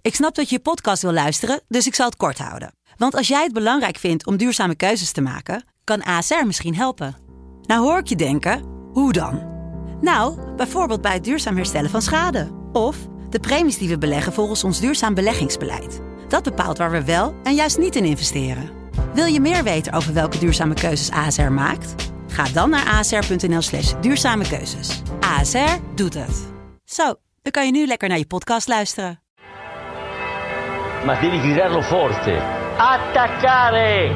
Ik snap dat je podcast wil luisteren, dus ik zal het kort houden. Want als jij het belangrijk vindt om duurzame keuzes te maken, kan ASR misschien helpen. Nou hoor ik je denken, hoe dan? Nou, bijvoorbeeld bij het duurzaam herstellen van schade. Of de premies die we beleggen volgens ons duurzaam beleggingsbeleid. Dat bepaalt waar we wel en juist niet in investeren. Wil je meer weten over welke duurzame keuzes ASR maakt? Ga dan naar asr.nl/duurzame keuzes. ASR doet het. Zo, dan kan je nu lekker naar je podcast luisteren. Ma devi gridarlo forte. Attaccare!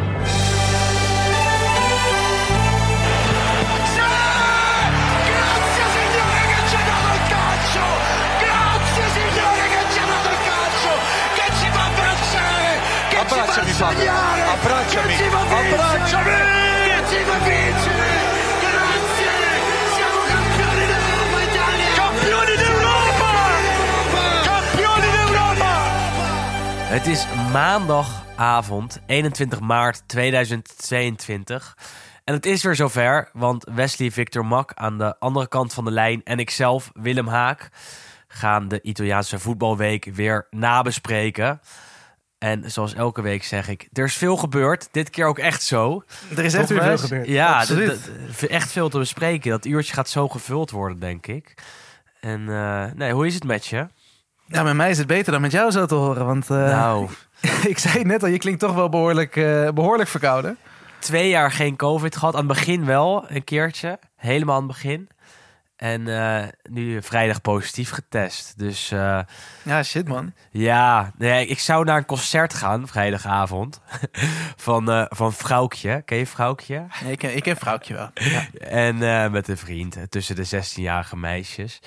Grazie signore che ci ha dato il calcio! Grazie signore che ci ha dato il calcio! Che ci fa abbracciare! Che Abbracciami, ci fa sognare! Abbracciami! Che ci fa Abbracciami! Che ci fa vincere! Grazie! Siamo campioni d'Europa Italia! Campioni d'Europa! Campioni d'Europa! Het is maandagavond, 21 maart 2022. En het is weer zover, want Wesley Victor Mak aan de andere kant van de lijn en ikzelf, Willem Haak, gaan de Italiaanse voetbalweek weer nabespreken. En zoals elke week zeg ik, er is veel gebeurd. Dit keer ook echt zo. Er is echt weer veel gebeurd. Ja, echt veel te bespreken. Dat uurtje gaat zo gevuld worden, denk ik. En hoe is het met je? Ja, met mij is het beter dan met jou zo te horen. Want ik zei net al, je klinkt toch wel behoorlijk verkouden. 2 jaar geen COVID gehad. Aan het begin wel, een keertje. Helemaal aan het begin. En nu vrijdag positief getest. Dus ja, shit man. Ja, ik zou naar een concert gaan vrijdagavond. van Vrouwtje. Ken je Vrouwtje? Nee, ik ken Vrouwtje wel. Ja. En met een vriend tussen de 16-jarige meisjes.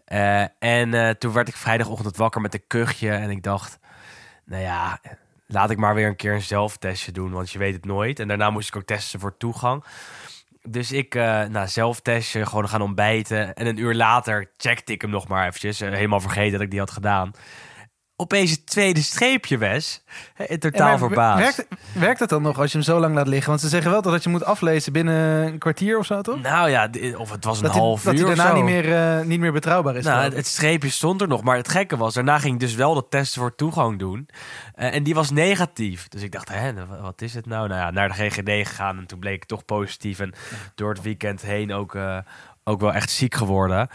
Toen werd ik vrijdagochtend wakker met een kuchje. En ik dacht, nou ja, laat ik maar weer een keer een zelftestje doen. Want je weet het nooit. En daarna moest ik ook testen voor toegang. Dus ik zelftestje, gewoon gaan ontbijten. En een uur later checkte ik hem nog maar eventjes. Helemaal vergeten dat ik die had gedaan. Opeens het tweede streepje, Wes. In totaal verbaasd. Werkt het dan nog als je hem zo lang laat liggen? Want ze zeggen wel dat je moet aflezen binnen een kwartier of zo, toch? Nou ja, of het was een half uur of zo. Dat hij daarna niet meer betrouwbaar is. Nou, het streepje stond er nog. Maar het gekke was, daarna ging ik dus wel de testen voor toegang doen. En die was negatief. Dus ik dacht, wat is het nou? Nou ja, naar de GGD gegaan en toen bleek ik toch positief. En door het weekend heen ook wel echt ziek geworden.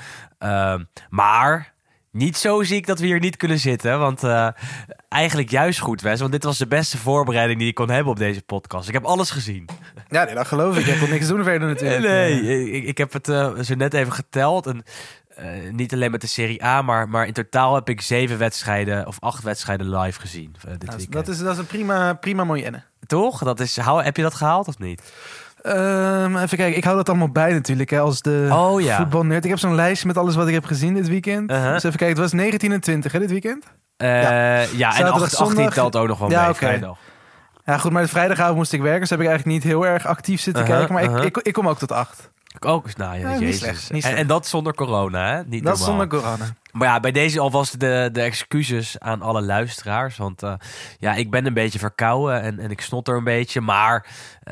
Maar niet zo ziek dat we hier niet kunnen zitten. Want eigenlijk juist goed, Wes. Want dit was de beste voorbereiding die ik kon hebben op deze podcast. Ik heb alles gezien. Ja, nee, dat geloof ik. Je kon niks doen verder natuurlijk. Nee, ik heb het zo net even geteld. En niet alleen met de Serie A, maar in totaal heb ik 7 wedstrijden of 8 wedstrijden live gezien dit weekend. Dat is een prima moyenne. Toch? Heb je dat gehaald of niet? Even kijken, ik hou dat allemaal bij natuurlijk, hè, als de voetbalnerd. Ik heb zo'n lijstje met alles wat ik heb gezien dit weekend. Dus even kijken, het was 19 en 20 hè, dit weekend? Ja, en 18 telt ook nog wel mee, vrijdag. Ja, goed, maar de vrijdagavond moest ik werken, dus heb ik eigenlijk niet heel erg actief zitten kijken. Maar ik kom ook tot 8. Ik ook eens na, Jezus. Niet slecht. En dat zonder corona, hè? Niet dat normaal. zonder corona. Maar ja, bij deze alvast de excuses aan alle luisteraars. Want ik ben een beetje verkouden en ik snotter een beetje. Maar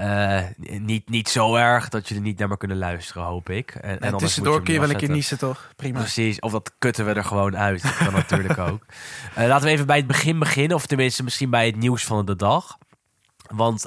niet zo erg dat jullie niet naar me kunnen luisteren, hoop ik. En tussendoor kun je wel een keer niezen, toch? Prima. Precies, of dat kutten we er gewoon uit. Dat kan natuurlijk ook. Laten we even bij het begin beginnen. Of tenminste misschien bij het nieuws van de dag. Want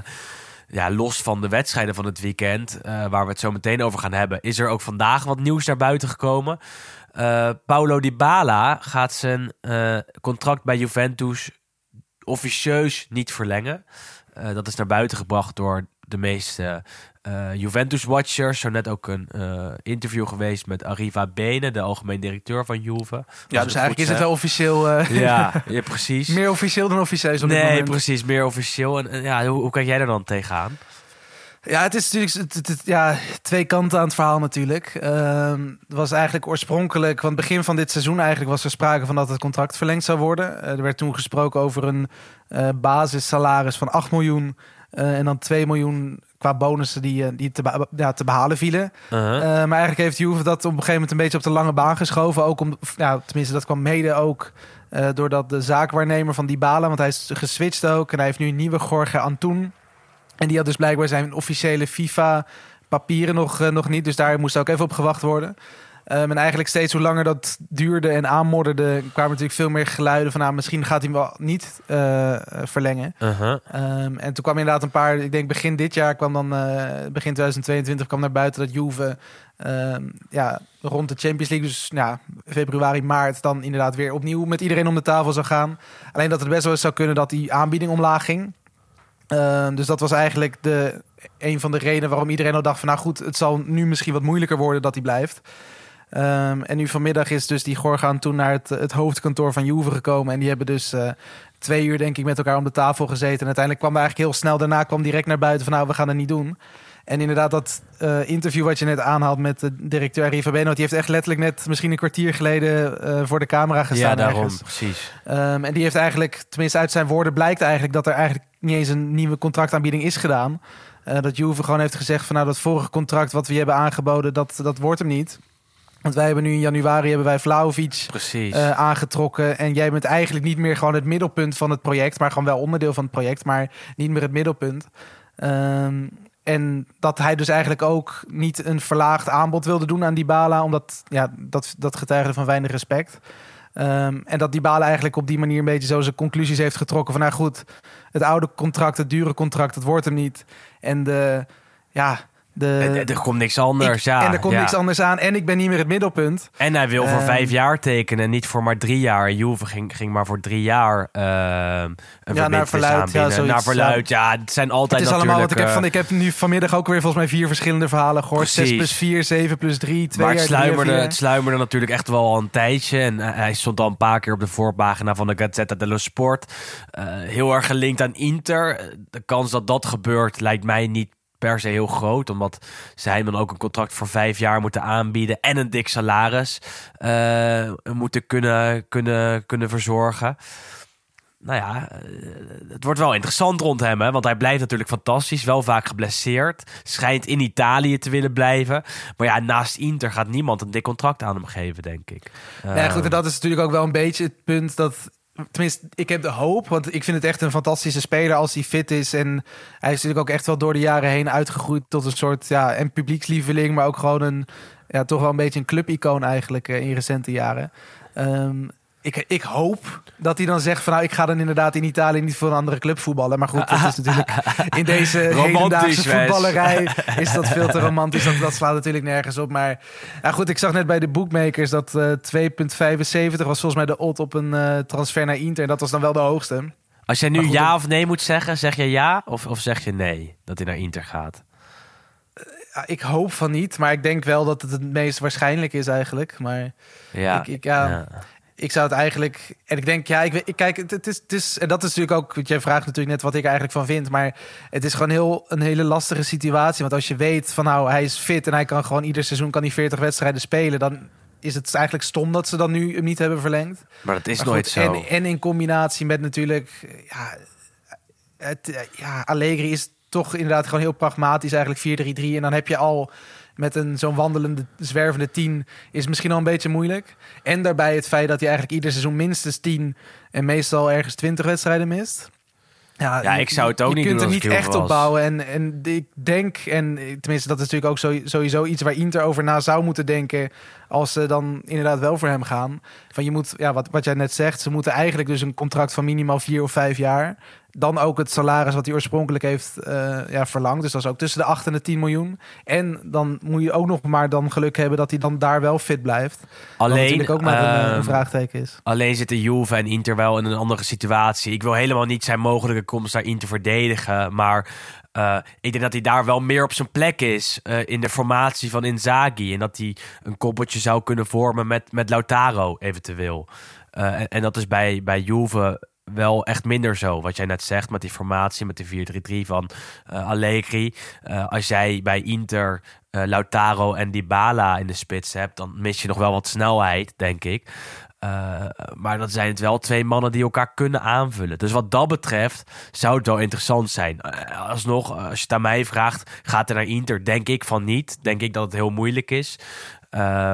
los van de wedstrijden van het weekend, waar we het zo meteen over gaan hebben, is er ook vandaag wat nieuws naar buiten gekomen. Paulo Dybala gaat zijn contract bij Juventus officieus niet verlengen. Dat is naar buiten gebracht door de meeste Juventus-watchers. Zo net ook een interview geweest met Arriva Bene, de algemeen directeur van Juve. Ja, dus eigenlijk is het wel officieel. Ja, precies. Meer officieel dan officieus op dit moment. Precies, meer officieel. En hoe kijk jij er dan tegenaan? Ja, het is natuurlijk twee kanten aan het verhaal natuurlijk. Het was eigenlijk oorspronkelijk, want begin van dit seizoen eigenlijk was er sprake van dat het contract verlengd zou worden. Er werd toen gesproken over een basissalaris van 8 miljoen en dan 2 miljoen qua bonussen die te behalen vielen. Maar eigenlijk heeft Juve dat op een gegeven moment een beetje op de lange baan geschoven. Ook tenminste dat kwam mede ook doordat de zaakwaarnemer van Dybala, want hij is geswitcht ook en hij heeft nu een nieuwe Jorge Antoun. En die had dus blijkbaar zijn officiële FIFA-papieren nog niet. Dus daar moest ook even op gewacht worden. En eigenlijk steeds hoe langer dat duurde en aanmodderde, kwamen natuurlijk veel meer geluiden van misschien gaat hij hem wel niet verlengen. En toen kwam inderdaad een paar, ik denk begin dit jaar begin 2022 kwam naar buiten dat Juve rond de Champions League, dus februari, maart, dan inderdaad weer opnieuw met iedereen om de tafel zou gaan. Alleen dat het best wel eens zou kunnen dat die aanbieding omlaag ging. Dus dat was eigenlijk een van de redenen waarom iedereen al dacht van goed, het zal nu misschien wat moeilijker worden dat hij blijft. En nu vanmiddag is dus die Gorgaan toen naar het hoofdkantoor van Juve gekomen. En die hebben dus 2 uur denk ik met elkaar om de tafel gezeten. En uiteindelijk kwam eigenlijk heel snel daarna direct naar buiten van we gaan het niet doen. En inderdaad dat interview wat je net aanhaalt met de directeur Henri Fabeno, die heeft echt letterlijk net misschien een kwartier geleden voor de camera gestaan. Ja, daarom, ergens. precies. En die heeft eigenlijk, tenminste uit zijn woorden blijkt eigenlijk dat er eigenlijk niet eens een nieuwe contractaanbieding is gedaan. Dat Juve gewoon heeft gezegd van dat vorige contract wat we hebben aangeboden, dat wordt hem niet. Want wij hebben nu in januari Vlahovic aangetrokken. En jij bent eigenlijk niet meer gewoon het middelpunt van het project, maar gewoon wel onderdeel van het project, maar niet meer het middelpunt. En dat hij dus eigenlijk ook niet een verlaagd aanbod wilde doen aan Dybala, omdat dat getuigde van weinig respect. En dat Dybala eigenlijk op die manier een beetje zo zijn conclusies heeft getrokken van goed, het oude contract, het dure contract, het wordt hem niet. En er komt niks anders, En er komt niks anders aan. En ik ben niet meer het middelpunt. En hij wil voor 5 jaar tekenen, niet voor maar 3 jaar. Juve ging maar voor 3 jaar een naar verluid. Naar verluid, het zijn altijd het is natuurlijk... allemaal wat ik heb nu vanmiddag ook weer volgens mij 4 verschillende verhalen gehoord. 6 plus 4, 7 plus 3, 2 maar jaar. Het sluimerde natuurlijk echt wel al een tijdje. En hij stond al een paar keer op de voorpagina van de Gazzetta dello Sport. Heel erg gelinkt aan Inter. De kans dat dat gebeurt lijkt mij niet per se heel groot, omdat zij dan ook een contract voor 5 jaar moeten aanbieden en een dik salaris moeten kunnen verzorgen. Het wordt wel interessant rond hem, hè? Want hij blijft natuurlijk fantastisch, wel vaak geblesseerd, schijnt in Italië te willen blijven. Maar naast Inter gaat niemand een dik contract aan hem geven, denk ik. Goed, en dat is natuurlijk ook wel een beetje het punt dat... Tenminste, ik heb de hoop, want ik vind het echt een fantastische speler als hij fit is. En hij is natuurlijk ook echt wel door de jaren heen uitgegroeid tot een soort en publiekslieveling, maar ook gewoon toch wel een beetje een clubicoon eigenlijk in recente jaren. Ik hoop dat hij dan zegt van ik ga dan inderdaad in Italië niet voor een andere club voetballen. Maar goed, dat is natuurlijk in deze hedendaagse voetballerij is dat veel te romantisch. Dat slaat natuurlijk nergens op. Maar goed, ik zag net bij de bookmakers dat 2,75 was volgens mij de odd op een transfer naar Inter. En dat was dan wel de hoogste. Als jij nu ja of nee moet zeggen, zeg je ja of zeg je nee dat hij naar Inter gaat? Ik hoop van niet, maar ik denk wel dat het meest waarschijnlijk is eigenlijk. Maar ik zou het eigenlijk... En ik denk, kijk, het is... En dat is natuurlijk ook... Want jij vraagt natuurlijk net wat ik eigenlijk van vind. Maar het is gewoon een hele lastige situatie. Want als je weet van hij is fit en hij kan gewoon ieder seizoen 40 wedstrijden spelen, dan is het eigenlijk stom dat ze dan nu hem niet hebben verlengd. Maar dat is nooit zo. En in combinatie met natuurlijk... Allegri is toch inderdaad gewoon heel pragmatisch, eigenlijk 4-3-3. En dan heb je al met zo'n wandelende, zwervende 10 is misschien al een beetje moeilijk. En daarbij het feit dat hij eigenlijk ieder seizoen minstens 10 en meestal ergens 20 wedstrijden mist. Ik zou het ook niet doen. Je kunt er niet echt opbouwen. En ik denk, en tenminste dat is natuurlijk ook sowieso iets waar Inter over na zou moeten denken als ze dan inderdaad wel voor hem gaan. Van je moet, wat jij net zegt, ze moeten eigenlijk dus een contract van minimaal 4 of 5 jaar. Dan ook het salaris wat hij oorspronkelijk heeft verlangd. Dus dat is ook tussen de 8 en de 10 miljoen. En dan moet je ook nog maar dan geluk hebben dat hij dan daar wel fit blijft. Alleen natuurlijk ook maar een vraagteken is. Alleen zitten Juve en Inter wel in een andere situatie. Ik wil helemaal niet zijn mogelijke komst naar Inter verdedigen. Maar ik denk dat hij daar wel meer op zijn plek is in de formatie van Inzaghi. En dat hij een koppeltje zou kunnen vormen met Lautaro eventueel. En dat is bij Juve wel echt minder zo. Wat jij net zegt met die formatie, met de 4-3-3 van Allegri. Als jij bij Inter Lautaro en Dybala in de spits hebt, dan mis je nog wel wat snelheid, denk ik. Maar dat zijn het wel 2 mannen die elkaar kunnen aanvullen. Dus wat dat betreft zou het wel interessant zijn. Alsnog, als je het aan mij vraagt, gaat er naar Inter? Denk ik van niet. Denk ik dat het heel moeilijk is.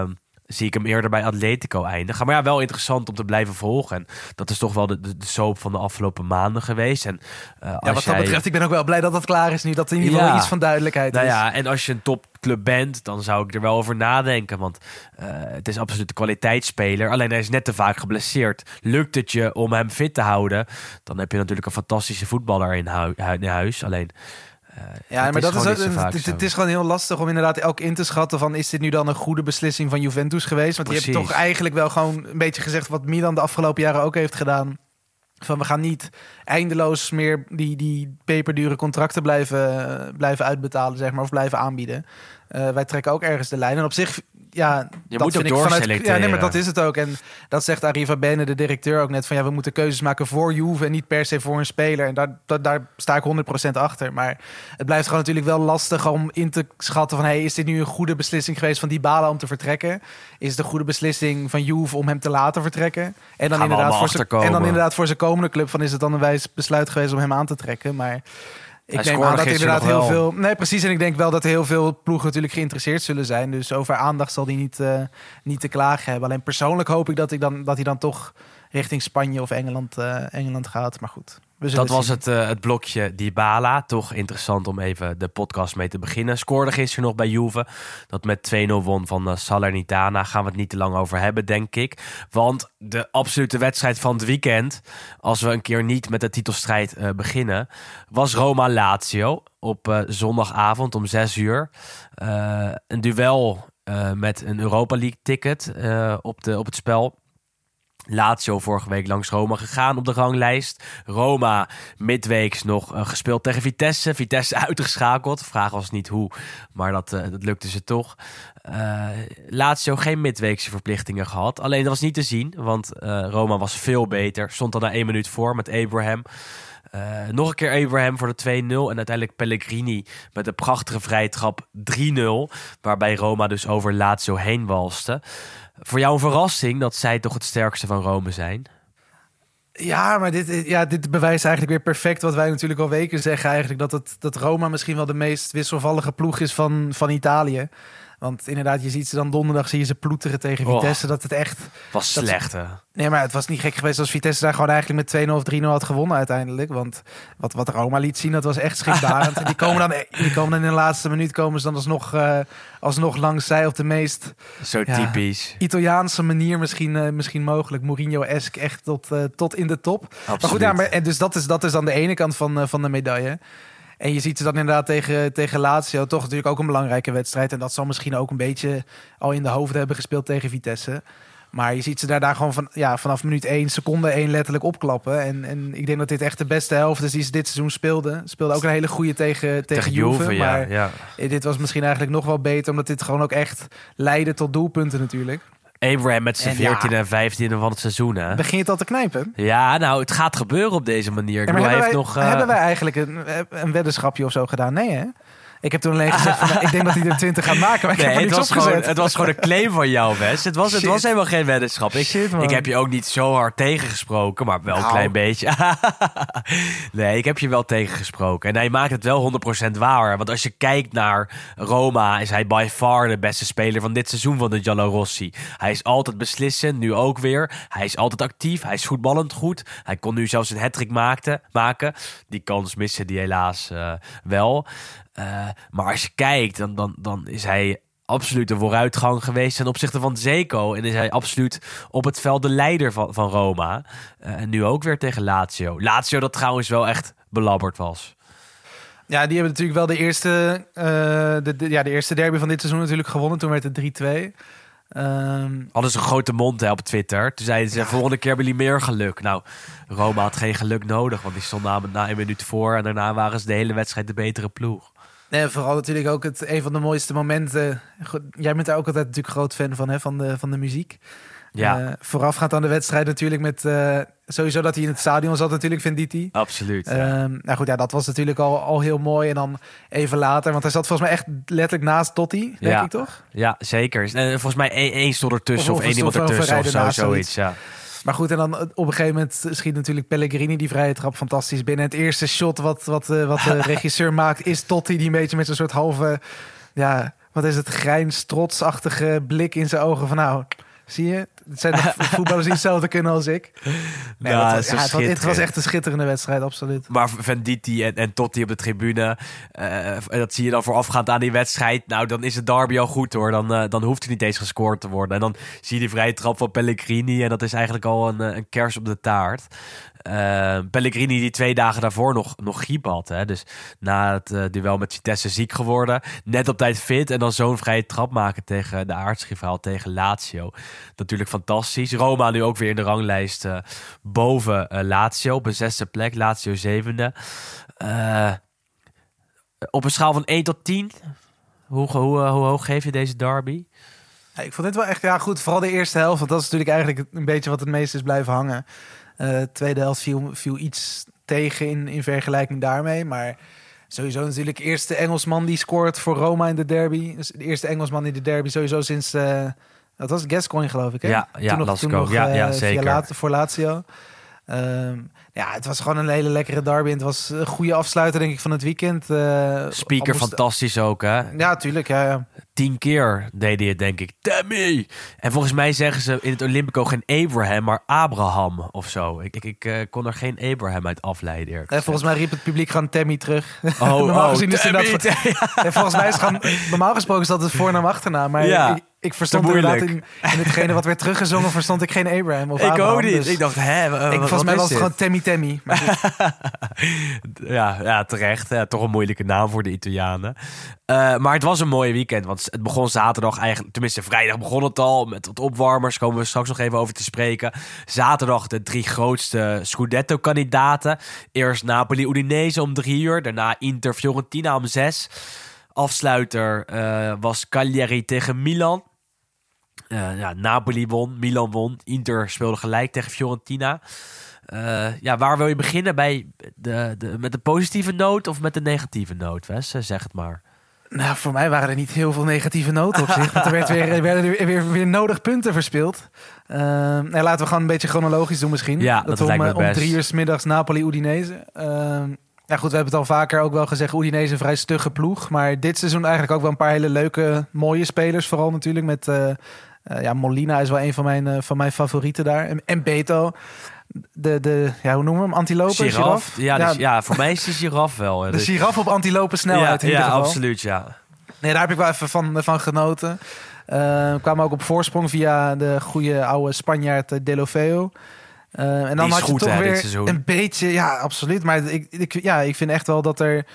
zie ik hem eerder bij Atletico eindigen. Maar ja, wel interessant om te blijven volgen. En dat is toch wel de soap van de afgelopen maanden geweest. En, wat dat betreft, ik ben ook wel blij dat dat klaar is nu. Dat er in ieder geval iets van duidelijkheid is. Ja, en als je een topclub bent, dan zou ik er wel over nadenken. Want het is absoluut een kwaliteitsspeler. Alleen hij is net te vaak geblesseerd. Lukt het je om hem fit te houden, dan heb je natuurlijk een fantastische voetballer in huis. Alleen... maar dat is het is gewoon heel lastig om inderdaad elk in te schatten van, is dit nu dan een goede beslissing van Juventus geweest? Want die hebben toch eigenlijk wel gewoon een beetje gezegd wat Milan de afgelopen jaren ook heeft gedaan. Van we gaan niet eindeloos meer die peperdure contracten blijven uitbetalen, zeg maar, of blijven aanbieden. Wij trekken ook ergens de lijn. En op zich, ja, je dat moet vind ook ik doorselecteren. maar dat is het ook. En dat zegt Arriva Bene, de directeur, ook net van, we moeten keuzes maken voor Juve en niet per se voor een speler. En daar sta ik 100% achter. Maar het blijft gewoon natuurlijk wel lastig om in te schatten van, is dit nu een goede beslissing geweest van Dybala om te vertrekken? Is het een goede beslissing van Juve om hem te laten vertrekken? En dan inderdaad voor zijn komende club van, is het dan een wijs besluit geweest om hem aan te trekken? Maar ik neem aan dat inderdaad heel veel... Nee, precies. En ik denk wel dat heel veel ploegen natuurlijk geïnteresseerd zullen zijn. Dus over aandacht zal die niet te klagen hebben. Alleen persoonlijk hoop ik dat hij dan toch richting Spanje of Engeland gaat. Maar goed, dat was het blokje Dybala. Toch interessant om even de podcast mee te beginnen. Scoorde gisteren nog bij Juve. Dat met 2-0 won van Salernitana. Gaan we het niet te lang over hebben, denk ik. Want de absolute wedstrijd van het weekend, als we een keer niet met de titelstrijd beginnen, was Roma-Lazio op zondagavond om 6 uur. Een duel met een Europa League ticket op het spel. Lazio vorige week langs Roma gegaan op de ranglijst. Roma midweeks nog gespeeld tegen Vitesse. Vitesse uitgeschakeld. Vraag was niet hoe, maar dat lukte ze toch. Lazio geen midweekse verplichtingen gehad. Alleen dat was niet te zien, want Roma was veel beter. Stond al na 1 minuut voor met Abraham. Nog een keer Abraham voor de 2-0. En uiteindelijk Pellegrini met een prachtige vrije trap 3-0. Waarbij Roma dus over Lazio heen walste. Voor jou een verrassing dat zij toch het sterkste van Rome zijn? Ja, maar dit bewijst eigenlijk weer perfect wat wij natuurlijk al weken zeggen. Eigenlijk dat Roma misschien wel de meest wisselvallige ploeg is van Italië. Want inderdaad, je ziet ze dan donderdag, zie je ze ploeteren tegen Vitesse. Dat het echt... was slecht, hè? Nee, maar het was niet gek geweest als Vitesse daar gewoon eigenlijk met 2-0 of 3-0 had gewonnen uiteindelijk. Want wat Roma liet zien, dat was echt schrikbarend. Die komen dan in de laatste minuut komen ze dan alsnog langs zij op de meest... Zo typisch. Italiaanse manier misschien mogelijk. Mourinho-esk echt tot in de top. Absoluut. Maar goed, dus dat is dan de ene kant van de medaille. En je ziet ze dan inderdaad tegen Lazio, toch natuurlijk ook een belangrijke wedstrijd. En dat zal misschien ook een beetje al in de hoofden hebben gespeeld tegen Vitesse. Maar je ziet ze daar gewoon vanaf minuut 1, seconde 1 letterlijk opklappen. En ik denk dat dit echt de beste helft is die ze dit seizoen speelden. Speelde ook een hele goede tegen Juve. Maar dit was misschien eigenlijk nog wel beter, omdat dit gewoon ook echt leidde tot doelpunten natuurlijk. Abraham met zijn 14 en 15 van het seizoen, hè? Begin je het al te knijpen? Ja, nou, het gaat gebeuren op deze manier. Hebben wij eigenlijk een weddenschapje of zo gedaan? Nee, hè? Ik heb toen alleen gezegd, ik denk dat hij er 20 gaat maken. Maar het was gewoon een claim van jou, Wes. Het was helemaal geen weddenschap. Ik heb je ook niet zo hard tegengesproken, maar wel een klein beetje. Nee, ik heb je wel tegengesproken. En hij maakt het wel 100% waar. Want als je kijkt naar Roma, is hij by far de beste speler van dit seizoen van de Giallorossi. Hij is altijd beslissend, nu ook weer. Hij is altijd actief, hij is voetballend goed. Hij kon nu zelfs een hat-trick maken. Die kans missen die helaas wel. Maar als je kijkt, dan is hij absoluut een vooruitgang geweest ten opzichte van Dzeko. En is hij absoluut op het veld de leider van Roma. En nu ook weer tegen Lazio. Lazio dat trouwens wel echt belabberd was. Ja, die hebben natuurlijk wel de eerste derby van dit seizoen natuurlijk gewonnen. Toen werd het 3-2. Hadden ze een grote mond op Twitter. Toen zeiden ze, volgende keer hebben jullie meer geluk. Nou, Roma had geen geluk nodig, want die stond na 1 minuut voor. En daarna waren ze de hele wedstrijd de betere ploeg. Nee, vooral natuurlijk ook een van de mooiste momenten. Jij bent daar ook altijd natuurlijk groot fan van de muziek. Ja. Voorafgaand aan de wedstrijd natuurlijk met... sowieso dat hij in het stadion zat natuurlijk, Venditti. Absoluut. Nou goed, dat was natuurlijk al heel mooi. En dan even later, want hij zat volgens mij echt letterlijk naast Totti, denk ik toch? Ja, zeker. Volgens mij één stond ertussen of één iemand ertussen of zoiets. Ja. Maar goed, en dan op een gegeven moment schiet natuurlijk Pellegrini die vrije trap fantastisch binnen. Het eerste shot wat de regisseur maakt is Totti die een beetje met zo'n soort halve... Ja, wat is het, grijns, trotsachtige blik in zijn ogen van nou, zie je? Het zijn de voetballers die hetzelfde kunnen als ik. Nee, het was echt een schitterende wedstrijd, absoluut. Maar Venditti en Totti op de tribune, dat zie je dan voorafgaand aan die wedstrijd. Nou, dan is het derby al goed hoor. Dan hoeft er niet eens gescoord te worden. En dan zie je die vrije trap van Pellegrini en dat is eigenlijk al een kers op de taart. Pellegrini die 2 dagen daarvoor nog griep had. Hè? Dus na het duel met Vitesse ziek geworden. Net op tijd fit. En dan zo'n vrije trap maken tegen de aartsrivaal. Tegen Lazio. Natuurlijk fantastisch. Roma nu ook weer in de ranglijst boven Lazio. Op een 6e plek. Lazio 7e. Op een schaal van 1 tot 10. Hoe hoog geef je deze derby? Ja, ik vond dit wel echt goed. Vooral de eerste helft. Want dat is natuurlijk eigenlijk een beetje wat het meest is blijven hangen. Tweede helft viel iets tegen in vergelijking daarmee. Maar sowieso natuurlijk de eerste Engelsman die scoort voor Roma in de derby. Dus de eerste Engelsman in de derby sowieso sinds... dat was Gascoigne, geloof ik, hè? Ja, toen nog zeker. Voor Lazio. Het was gewoon een hele lekkere derby. En het was een goede afsluiter, denk ik, van het weekend. Speaker fantastisch ook, hè? Ja, tuurlijk, ja. 10 keer deed hij het, denk ik. Tammy! En volgens mij zeggen ze in het Olympico geen Abraham, maar Abraham of zo. Ik kon er geen Abraham uit afleiden. Volgens mij riep het publiek gewoon Tammy terug. Normaal gezien is Tammy! Volgens mij is het gewoon... Normaal gesproken is dat het voornaam achternaam. Maar ik verstond inderdaad in hetgene wat werd teruggezongen, verstond ik geen Abraham of Abraham. Ik ook niet. Dus ik dacht, volgens mij was het gewoon Tammy. Ja, terecht. Toch een moeilijke naam voor de Italianen. Maar het was een mooi weekend, want het begon zaterdag eigenlijk... Tenminste, vrijdag begon het al met wat opwarmers. Komen we straks nog even over te spreken. Zaterdag de 3 grootste Scudetto-kandidaten. Eerst Napoli-Udinese om 3 uur. Daarna Inter-Fiorentina om 6. Afsluiter was Cagliari tegen Milan. Napoli won, Milan won. Inter speelde gelijk tegen Fiorentina. Waar wil je beginnen? Met de positieve noot of met de negatieve noot, Wes? Zeg het maar. Nou, voor mij waren er niet heel veel negatieve noten op zich. Want er werden weer nodig punten verspeeld. Laten we gewoon een beetje chronologisch doen misschien. Ja, dat lijkt me best. Om 3 uur 's middags Napoli-Udinese. Goed, we hebben het al vaker ook wel gezegd. Udinese een vrij stugge ploeg. Maar dit seizoen eigenlijk ook wel een paar hele leuke, mooie spelers. Vooral natuurlijk met... Molina is wel een van mijn favorieten daar. En Beto... hoe noemen we hem? Antilope? Giraf? Ja, voor mij is de giraf wel. De giraf op antilope snelheid in ieder geval. Absoluut, ja. Nee, daar heb ik wel even van genoten. Kwamen ook op voorsprong via de goede oude Spanjaard Deulofeu. En dan had je toch weer een beetje... Ja, absoluut. Maar ik vind echt wel dat er...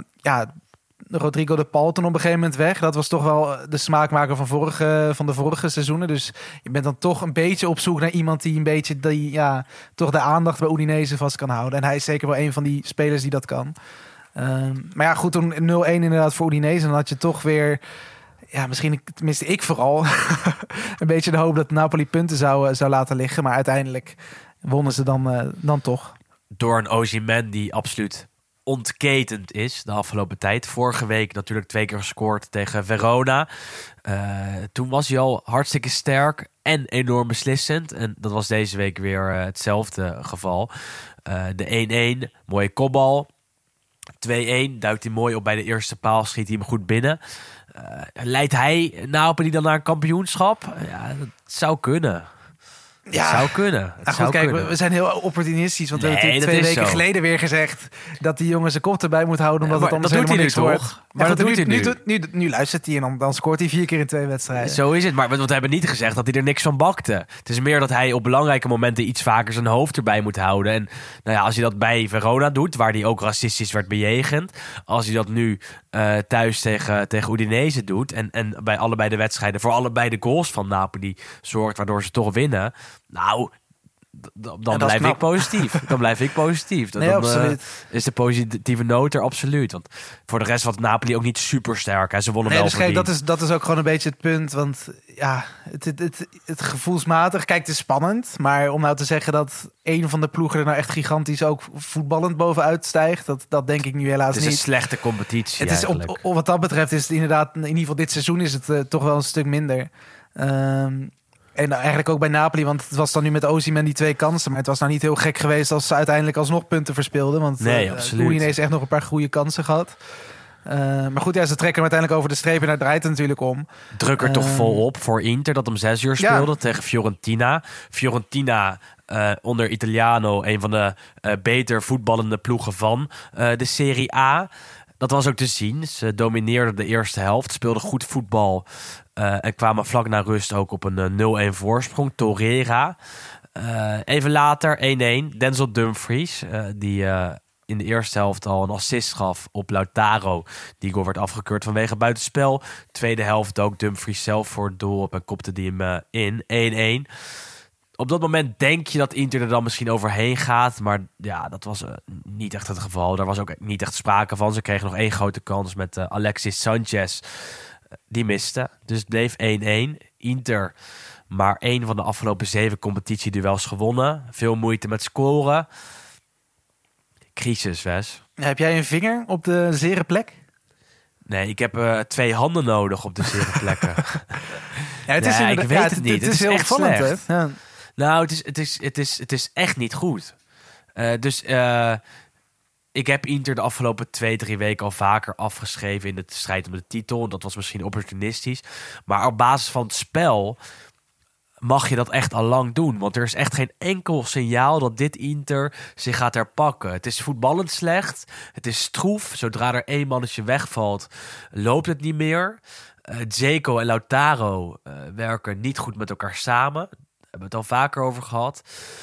Rodrigo de Paul toen op een gegeven moment weg. Dat was toch wel de smaakmaker van de vorige seizoenen. Dus je bent dan toch een beetje op zoek naar iemand die een beetje toch de aandacht bij Udinese vast kan houden. En hij is zeker wel een van die spelers die dat kan. Maar goed, toen 0-1 inderdaad voor Udinese. Dan had je toch weer... Ja, misschien, tenminste ik vooral... een beetje de hoop dat Napoli punten zou laten liggen. Maar uiteindelijk wonnen ze dan toch. Door een Osimhen die absoluut... ontketend is de afgelopen tijd. Vorige week natuurlijk 2 keer gescoord tegen Verona. Toen was hij al hartstikke sterk en enorm beslissend. En dat was deze week weer hetzelfde geval. De 1-1, mooie kopbal. 2-1, duikt hij mooi op bij de eerste paal, schiet hij hem goed binnen. Leidt hij Napoli dan naar een kampioenschap? Ja, dat zou kunnen. Ja, zou kunnen. We zijn heel opportunistisch. Want we hebben natuurlijk 2 weken geleden weer gezegd... dat die jongen zijn kop erbij moet houden... omdat het anders helemaal niks wordt. Maar dat doet hij nu luistert hij en dan scoort hij 4 keer in 2 wedstrijden. Zo is het. Maar we hebben niet gezegd dat hij er niks van bakte. Het is meer dat hij op belangrijke momenten... iets vaker zijn hoofd erbij moet houden. En als hij dat bij Verona doet... waar hij ook racistisch werd bejegend... als hij dat nu thuis tegen Udinese doet... en bij allebei de wedstrijden... voor allebei de goals van Napoli zorgt... waardoor ze toch winnen... Nou, dan blijf ik positief. Dan blijf ik positief. Absoluut. Is de positieve noot er absoluut. Want voor de rest was Napoli ook niet super sterk. Ze wonnen wel verdiend. Dat is ook gewoon een beetje het punt. Want het gevoelsmatig... Kijk, het is spannend. Maar om nou te zeggen dat een van de ploegen er nou echt gigantisch ook voetballend bovenuit stijgt... Dat denk ik nu helaas niet. Het is een slechte competitie het is wat dat betreft is het inderdaad... In ieder geval dit seizoen is het toch wel een stuk minder. En eigenlijk ook bij Napoli, want het was dan nu met Osimhen die 2 kansen. Maar het was nou niet heel gek geweest als ze uiteindelijk alsnog punten verspeelden. Want nee, absoluut. Udinese heeft echt nog een paar goede kansen gehad. Maar goed, ze trekken hem uiteindelijk over de streep en daar draait het natuurlijk om. Druk er toch volop voor Inter dat om 6 uur speelde tegen Fiorentina. Fiorentina onder Italiano, een van de beter voetballende ploegen van de Serie A. Dat was ook te zien. Ze domineerden de eerste helft, speelden goed voetbal en kwamen vlak na rust ook op een 0-1 voorsprong. Torreira. Even later 1-1. Denzel Dumfries, die in de eerste helft al een assist gaf op Lautaro. Die goal werd afgekeurd vanwege buitenspel. Tweede helft ook Dumfries zelf voor het doel op en kopte die hem in. 1-1. Op dat moment denk je dat Inter er dan misschien overheen gaat. Maar ja, dat was niet echt het geval. Daar was ook niet echt sprake van. Ze kregen nog 1 grote kans met Alexis Sanchez. Die miste. Dus het bleef 1-1. Inter maar 1 van de afgelopen 7 competitieduels gewonnen. Veel moeite met scoren. Crisis, Wes. Heb jij een vinger op de zere plek? Nee, ik heb 2 handen nodig op de zere plekken. Ik weet het niet. Het is heel echt opvallend. slecht. Ja. Nou, het is echt niet goed. Ik heb Inter de afgelopen 2-3 weken al vaker afgeschreven in de strijd om de titel. Dat was misschien opportunistisch. Maar op basis van het spel mag je dat echt al lang doen. Want er is echt geen enkel signaal dat dit Inter zich gaat herpakken. Het is voetballend slecht. Het is stroef. Zodra er 1 mannetje wegvalt, loopt het niet meer. Dzeko en Lautaro werken niet goed met elkaar samen. Daar hebben we het al vaker over gehad.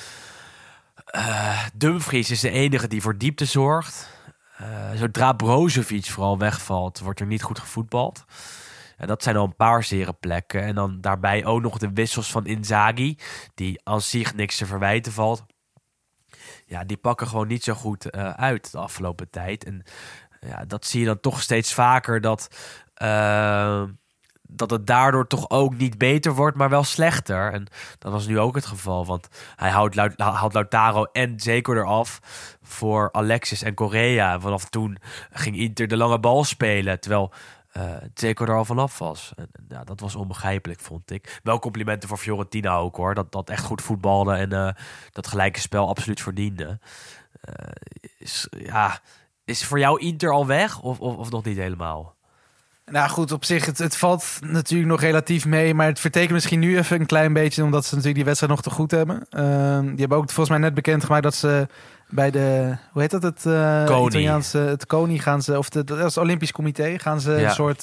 Dumfries is de enige die voor diepte zorgt. Zodra Brozovic vooral wegvalt, wordt er niet goed gevoetbald. En dat zijn al een paar zere plekken. En dan daarbij ook nog de wissels van Inzaghi, die aan zich niks te verwijten valt. Ja, die pakken gewoon niet zo goed uit de afgelopen tijd. En ja, dat zie je dan toch steeds vaker, dat het daardoor toch ook niet beter wordt, maar wel slechter. En dat was nu ook het geval, want hij haalt Lautaro en Dzeko eraf voor Alexis en Correa. En vanaf toen ging Inter de lange bal spelen, terwijl Dzeko er al vanaf was. En, ja, dat was onbegrijpelijk, vond ik. Wel complimenten voor Fiorentina ook, hoor. Dat echt goed voetbalde en dat gelijke spel absoluut verdiende. Is voor jou Inter al weg of nog niet helemaal? Nou goed, op zich, het valt natuurlijk nog relatief mee. Maar het vertekent misschien nu even een klein beetje, omdat ze natuurlijk die wedstrijd nog te goed hebben. Die hebben ook volgens mij net bekendgemaakt dat ze bij de, hoe heet dat, het Italiaanse, het CONI gaan ze, of dat is het Olympisch Comité, gaan ze een soort,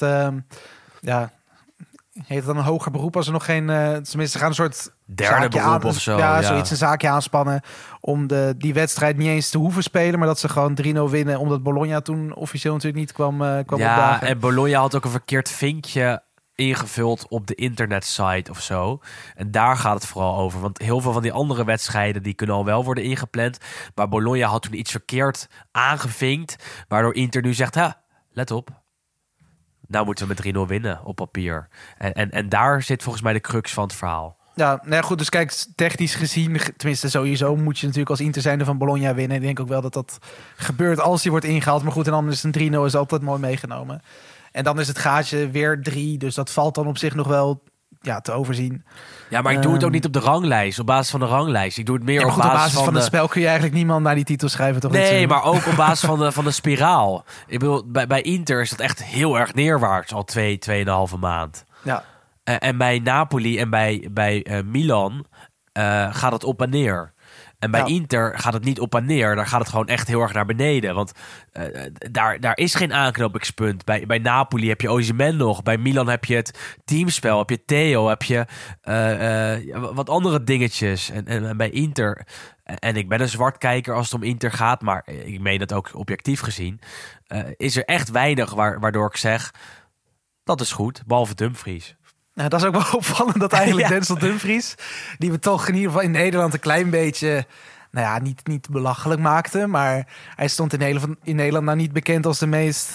heet het dan een hoger beroep als er nog geen, tenminste ze gaan een soort derde beroep of zo. Ja, zoiets, een zaakje aanspannen om die wedstrijd niet eens te hoeven spelen, maar dat ze gewoon 3-0 winnen, omdat Bologna toen officieel natuurlijk niet kwam opdagen. En Bologna had ook een verkeerd vinkje ingevuld op de internetsite of zo. En daar gaat het vooral over. Want heel veel van die andere wedstrijden die kunnen al wel worden ingepland. Maar Bologna had toen iets verkeerd aangevinkt, waardoor Inter nu zegt, let op. Nou moeten we met 3-0 winnen op papier. En daar zit volgens mij de crux van het verhaal. Ja, nou ja, goed, dus kijk, technisch gezien, tenminste sowieso moet je natuurlijk als Inter zijnde van Bologna winnen. Ik denk ook wel dat dat gebeurt als die wordt ingehaald. Maar goed, en anders is een 3-0 is altijd mooi meegenomen. En dan is het gaatje weer 3, dus dat valt dan op zich nog wel te overzien. Ja, maar ik doe het ook niet op de ranglijst, op basis van de ranglijst. Ik doe het meer op basis van het spel kun je eigenlijk niemand naar die titel schrijven, toch? Nee, maar ook op basis van de spiraal. Ik bedoel, bij Inter is dat echt heel erg neerwaarts al 2,5 maand. Ja. En bij Napoli en bij Milan gaat het op en neer. En bij Inter gaat het niet op en neer. Daar gaat het gewoon echt heel erg naar beneden. Want daar is geen aanknopingspunt. Bij Napoli heb je Osimhen nog. Bij Milan heb je het teamspel. Heb je Theo. Heb je wat andere dingetjes. En bij Inter... En ik ben een zwartkijker als het om Inter gaat. Maar ik meen dat ook objectief gezien. Is er echt weinig waardoor ik zeg... Dat is goed, behalve Dumfries. Nou, dat is ook wel opvallend dat eigenlijk Denzel Dumfries, die we toch in ieder geval in Nederland een klein beetje, niet belachelijk maakte, maar hij stond in Nederland nou niet bekend als de meest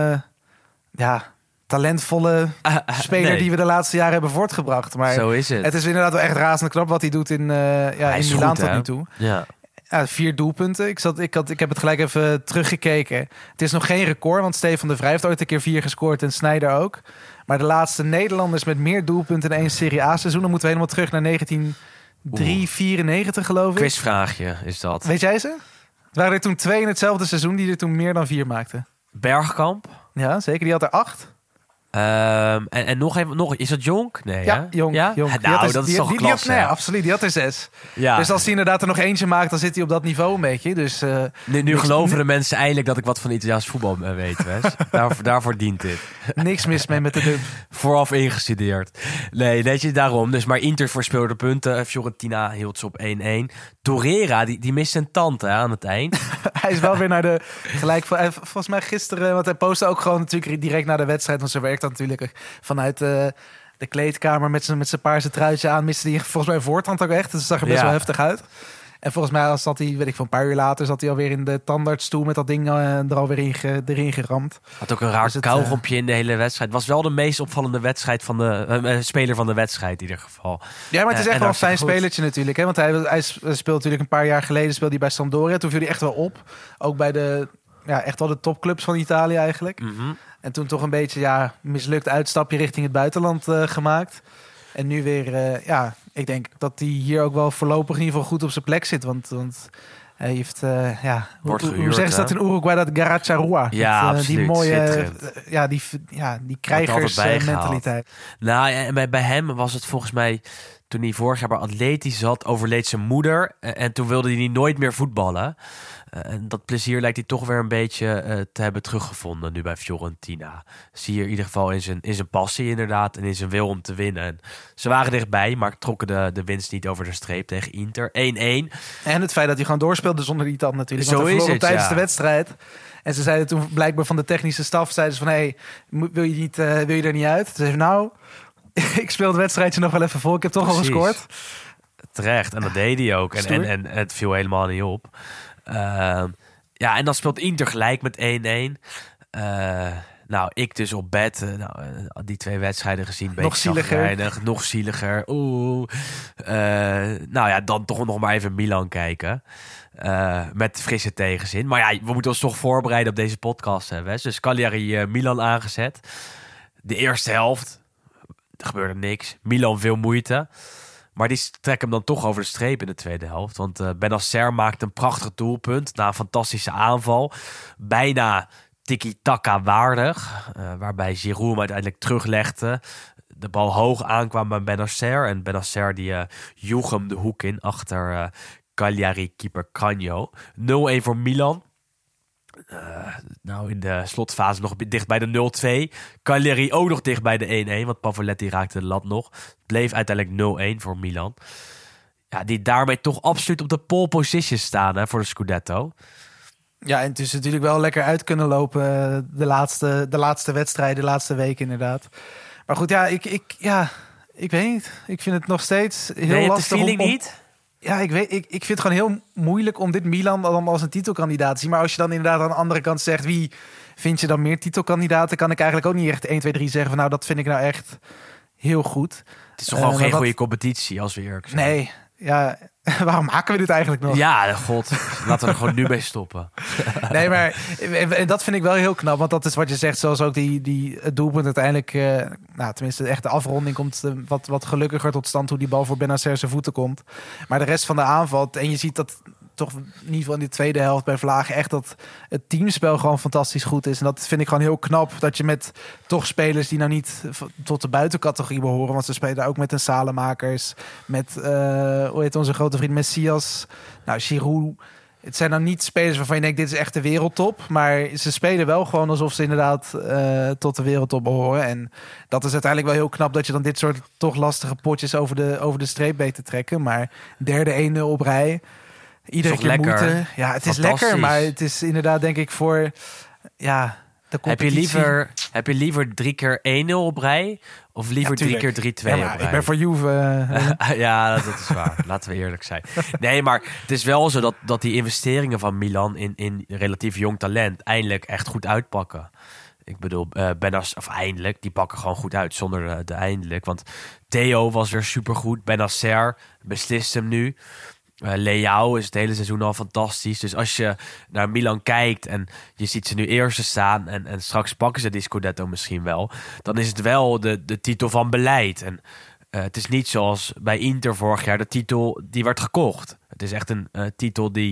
talentvolle speler die we de laatste jaren hebben voortgebracht. Maar zo is het. Het is inderdaad wel echt razend knap wat hij doet in Milaan tot nu toe. Ja. 4 doelpunten. Ik heb het gelijk even teruggekeken. Het is nog geen record, want Stefan de Vrij heeft ooit een keer 4 gescoord en Sneijder ook. Maar de laatste Nederlanders met meer doelpunten in 1 Serie A-seizoen, dan moeten we helemaal terug naar 1994, geloof ik. Quizvraagje is dat. Weet jij ze? Het waren er toen 2 in hetzelfde seizoen die er toen meer dan 4 maakten. Bergkamp. Ja, zeker. Die had er 8. En nog, is dat Jonk? Nee, Ja, hè? Jonk. Ja? Jonk. Nou, dat is toch klasse. Nee, absoluut. Die had er 6. Ja. Dus als hij inderdaad er nog eentje maakt, dan zit hij op dat niveau een beetje. Dus, Nu geloven de mensen eindelijk dat ik wat van Italiaans voetbal weet, Wes. Daarvoor dient dit. niks mis mee met de dub. Vooraf ingestudeerd. Nee, weet je, daarom. Dus maar Inter verspeelde punten. Fiorentina hield ze op 1-1. Torreira, die mist een tand aan het eind. Hij is wel weer naar de gelijk. Volgens mij gisteren, want hij postte ook gewoon natuurlijk direct na de wedstrijd. Want zo werkt dat natuurlijk vanuit de kleedkamer met zijn paarse truitje aan. Miste hij volgens mij voortand ook echt. Dus het zag er best wel heftig uit. En volgens mij zat hij, weet ik van een paar uur later, zat hij alweer in de tandartsstoel met dat ding er alweer erin geramd. Had ook een raar kauwgompje in de hele wedstrijd. Was wel de meest opvallende wedstrijd van de speler van de wedstrijd in ieder geval. Ja, maar het is echt wel een fijn spelertje natuurlijk. Hè? Want hij speelt natuurlijk een paar jaar geleden speelde hij bij Sampdoria. Toen viel hij echt wel op. Ook bij echt wel de topclubs van Italië eigenlijk. Mm-hmm. En toen toch een beetje mislukt uitstapje richting het buitenland gemaakt. En nu weer, ik denk dat hij hier ook wel voorlopig in ieder geval goed op zijn plek zit. Want hij heeft, hoe zeggen ze dat in Uruguay, dat Garacharua. Ja, absoluut. Die mooie, die krijgersmentaliteit. Nou, en bij hem was het volgens mij, toen hij vorig jaar bij Atleti zat, overleed zijn moeder. En toen wilde hij nooit meer voetballen. En dat plezier lijkt hij toch weer een beetje te hebben teruggevonden nu bij Fiorentina. Zie je in ieder geval in zijn passie inderdaad en in zijn wil om te winnen. En ze waren dichtbij, maar trokken de winst niet over de streep tegen Inter. 1-1. En het feit dat hij gewoon doorspeelde zonder die tand natuurlijk. Zo is het, tijdens de wedstrijd. En ze zeiden toen blijkbaar van de technische staf, zeiden ze van, wil je er niet uit? Toen zei hij, ik speel het wedstrijdje nog wel even vol. Ik heb toch al gescoord. Terecht, en dat deed hij ook. En het viel helemaal niet op. En dan speelt Inter gelijk met 1-1. Ik dus op bed. Die 2 wedstrijden gezien. Nog zieliger. Nog zieliger. Dan toch nog maar even Milan kijken. Met frisse tegenzin. Maar we moeten ons toch voorbereiden op deze podcast, hè, Wes. Dus Cagliari Milan aangezet. De eerste helft. Er gebeurde niks. Milan veel moeite. Maar die trekken hem dan toch over de streep in de tweede helft. Want Benacer maakt een prachtig doelpunt na een fantastische aanval. Bijna tiki-taka waardig. Waarbij Giroud hem uiteindelijk teruglegde. De bal hoog aankwam bij Benacer. En Benacer die joeg hem de hoek in achter Cagliari-keeper Cagno. 0-1 voor Milan. In de slotfase nog dicht bij de 0-2. Cagliari ook nog dicht bij de 1-1. Want Pavoletti raakte de lat nog. Het bleef uiteindelijk 0-1 voor Milan. Ja, die daarmee toch absoluut op de pole position staan voor de Scudetto. Ja, en het is natuurlijk wel lekker uit kunnen lopen de laatste wedstrijd, de laatste week inderdaad. Maar goed, ik weet niet. Ik vind het nog steeds heel lastig. De feeling niet? Ja, ik vind het gewoon heel moeilijk om dit Milan dan als een titelkandidaat te zien. Maar als je dan inderdaad aan de andere kant zegt, wie vind je dan meer titelkandidaten, kan ik eigenlijk ook niet echt 1, 2, 3 zeggen van dat vind ik nou echt heel goed. Het is toch gewoon geen goede competitie, als we eerlijk zijn. Nee, waarom maken we dit eigenlijk nog? Ja, god. Laten we er gewoon nu mee stoppen. Nee, maar dat vind ik wel heel knap. Want dat is wat je zegt, zoals ook het doelpunt uiteindelijk... tenminste, echt de afronding komt wat gelukkiger tot stand hoe die bal voor Benacer zijn voeten komt. Maar de rest van de aanval... En je ziet dat toch in ieder geval in de tweede helft bij Vlagen echt dat het teamspel gewoon fantastisch goed is. En dat vind ik gewoon heel knap. Dat je met toch spelers die nou niet tot de buitencategorie behoren. Want ze spelen ook met een Salemakers. Met, hoe heet onze grote vriend Messias. Giroud. Het zijn dan niet spelers waarvan je denkt, dit is echt de wereldtop. Maar ze spelen wel gewoon alsof ze inderdaad tot de wereldtop behoren. En dat is uiteindelijk wel heel knap dat je dan dit soort toch lastige potjes over de streep weet te trekken. Maar derde 1-0 op rij. Iedere keer moeite. Ja, het is lekker, maar het is inderdaad denk ik voor de competitie. Heb je liever 3 keer 1-0 op rij of liever 3 keer 3-2 op rij? Ik ben voor Juve. Ja, dat is waar. Laten we eerlijk zijn. Nee, maar het is wel zo dat die investeringen van Milan in relatief jong talent eindelijk echt goed uitpakken. Ik bedoel, eindelijk, die pakken gewoon goed uit zonder de eindelijk. Want Theo was weer supergoed. Benacer beslist hem nu. Leao is het hele seizoen al fantastisch. Dus als je naar Milan kijkt en je ziet ze nu eerste staan en straks pakken ze die Scudetto misschien wel, dan is het wel de titel van beleid. En het is niet zoals bij Inter vorig jaar, de titel die werd gekocht. Het is echt een titel die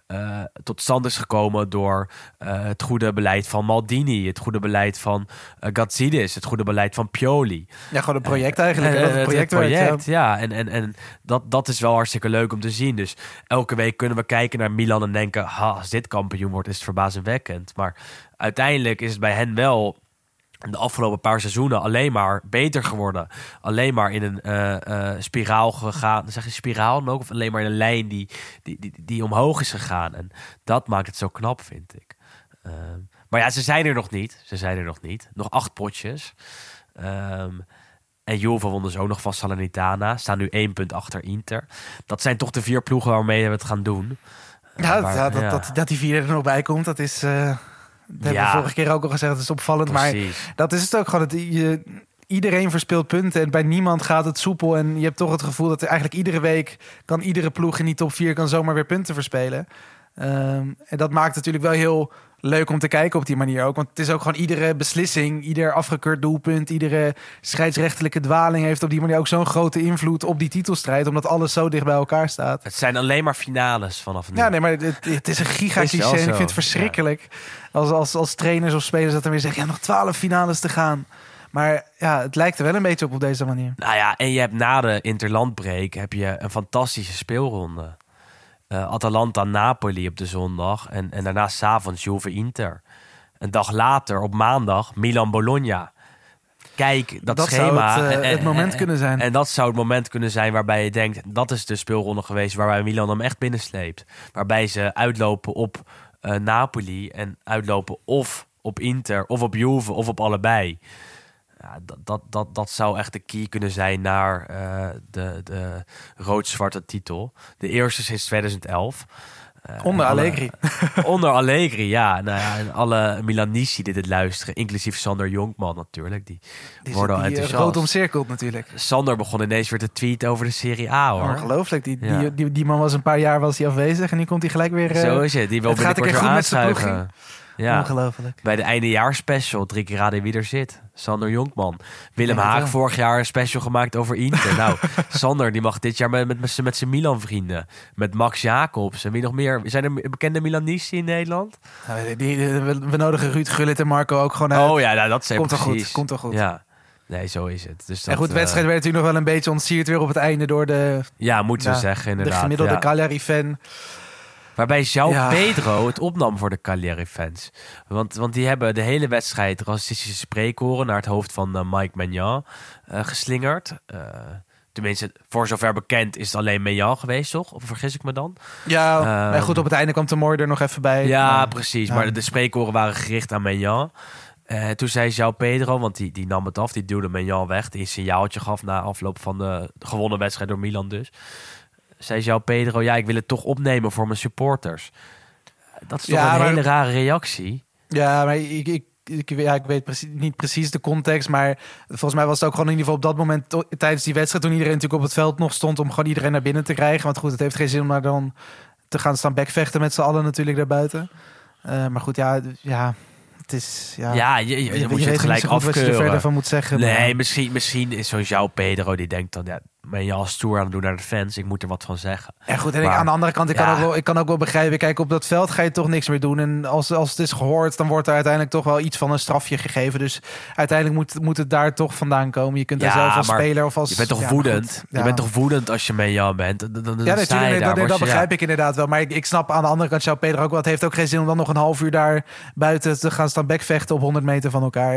tot stand is gekomen door het goede beleid van Maldini, het goede beleid van Gazidis, het goede beleid van Pioli. Ja, gewoon een project eigenlijk. Het project, ja. En dat is wel hartstikke leuk om te zien. Dus elke week kunnen we kijken naar Milan en denken, als dit kampioen wordt, is het verbazingwekkend. Maar uiteindelijk is het bij hen wel de afgelopen paar seizoenen alleen maar beter geworden. Alleen maar in een spiraal gegaan. Zeg je spiraal dan ook? Of alleen maar in een lijn die omhoog is gegaan. En dat maakt het zo knap, vind ik. Maar ja, ze zijn er nog niet. Nog 8 potjes. En Juve won dus ook nog van Salernitana. Staan nu 1 punt achter Inter. Dat zijn toch de 4 ploegen waarmee we het gaan doen. Dat die 4 er nog bij komt, dat is... Dat hebben we vorige keer ook al gezegd, dat is opvallend. Precies. Maar dat is het ook gewoon. Iedereen verspeelt punten en bij niemand gaat het soepel. En je hebt toch het gevoel dat eigenlijk iedere week kan iedere ploeg in die top 4 kan zomaar weer punten verspelen. En dat maakt het natuurlijk wel heel leuk om te kijken op die manier ook. Want het is ook gewoon iedere beslissing, ieder afgekeurd doelpunt, iedere scheidsrechtelijke dwaling heeft op die manier ook zo'n grote invloed op die titelstrijd. Omdat alles zo dicht bij elkaar staat. Het zijn alleen maar finales vanaf nu. Ja, nee, maar het is een giga-cliché en ik vind het verschrikkelijk. Ja. Als trainers of spelers dat dan weer zeggen, ja, nog 12 finales te gaan. Maar ja, het lijkt er wel een beetje op deze manier. Nou ja, en je hebt na de interlandbreak heb je een fantastische speelronde. Atalanta-Napoli op de zondag. En daarna 's avonds Juve-Inter. Een dag later, op maandag, Milan-Bologna. Kijk, dat schema. Zou het moment kunnen zijn. En dat zou het moment kunnen zijn waarbij je denkt, dat is de speelronde geweest waarbij Milan hem echt binnensleept. Waarbij ze uitlopen op Napoli en uitlopen of op Inter, of op Juve, of op allebei. Ja, dat zou echt de key kunnen zijn naar de rood-zwarte titel. De eerste sinds 2011. Onder Allegri. Onder Allegri, ja. Nou ja. En alle Milanici die dit luisteren, inclusief Sander Jonkman natuurlijk. Die worden al enthousiast. Rood omcirkeld natuurlijk. Sander begon ineens weer te tweeten over de Serie A, hoor. Ongelooflijk. Die man was een paar jaar afwezig en nu komt hij gelijk weer... Zo is het. Die wil binnenkort weer aanschuiven. Ja. Ongelooflijk. Bij de eindejaarspecial 3 keer raden wie er zit. Sander Jonkman. Willem Haag vorig jaar een special gemaakt over Inter. Nou, Sander die mag dit jaar met zijn Milan-vrienden. Met Max Jacobs en wie nog meer. Zijn er bekende Milanisti in Nederland? We nodigen Ruud Gullit en Marco ook gewoon uit. Oh ja, nou, dat zijn precies. Komt toch goed. Ja. Nee, zo is het. Dus dat, en goed, de wedstrijd werd natuurlijk nog wel een beetje ontsierd weer op het einde door de... Ja, moeten we zeggen inderdaad. De gemiddelde Cagliari-fan... Waarbij João Pedro het opnam voor de Cagliari-fans. Want die hebben de hele wedstrijd racistische spreekhoren naar het hoofd van Mike Maignan geslingerd. Tenminste, voor zover bekend is het alleen Maignan geweest, toch? Of vergis ik me dan? Ja, maar goed, op het einde kwam Temor er nog even bij. Ja, precies. Ja. Maar de spreekhoren waren gericht aan Maignan. Toen zei João Pedro, want die nam het af. Die duwde Maignan weg. Die een signaaltje gaf na afloop van de gewonnen wedstrijd door Milan dus. Zei João Pedro, ja, ik wil het toch opnemen voor mijn supporters. Dat is toch een hele rare reactie. Ja, maar ik weet niet precies de context, maar volgens mij was het ook gewoon in ieder geval op dat moment tijdens die wedstrijd, toen iedereen natuurlijk op het veld nog stond, om gewoon iedereen naar binnen te krijgen. Want goed, het heeft geen zin om daar dan te gaan staan bekvechten met z'n allen natuurlijk daarbuiten. Maar goed, ja, het is... Ja, je moet je het gelijk afkeuren. Wat je er verder van moet zeggen. Nee, misschien is zo'n João Pedro die denkt dan, ja, ben je als stoer aan het doen naar de fans, ik moet er wat van zeggen. En goed, en aan de andere kant, ik kan ook wel begrijpen, kijk, op dat veld ga je toch niks meer doen. En als het is gehoord, dan wordt er uiteindelijk toch wel iets van een strafje gegeven. Dus uiteindelijk moet het daar toch vandaan komen. Je kunt er zelf als speler of als... Je bent toch woedend? Je bent toch woedend als je met jou bent? Dat begrijp ik inderdaad wel. Maar ik snap aan de andere kant, João Pedro ook wel. Het heeft ook geen zin om dan nog een half uur daar buiten te gaan staan bekvechten op 100 meter van elkaar.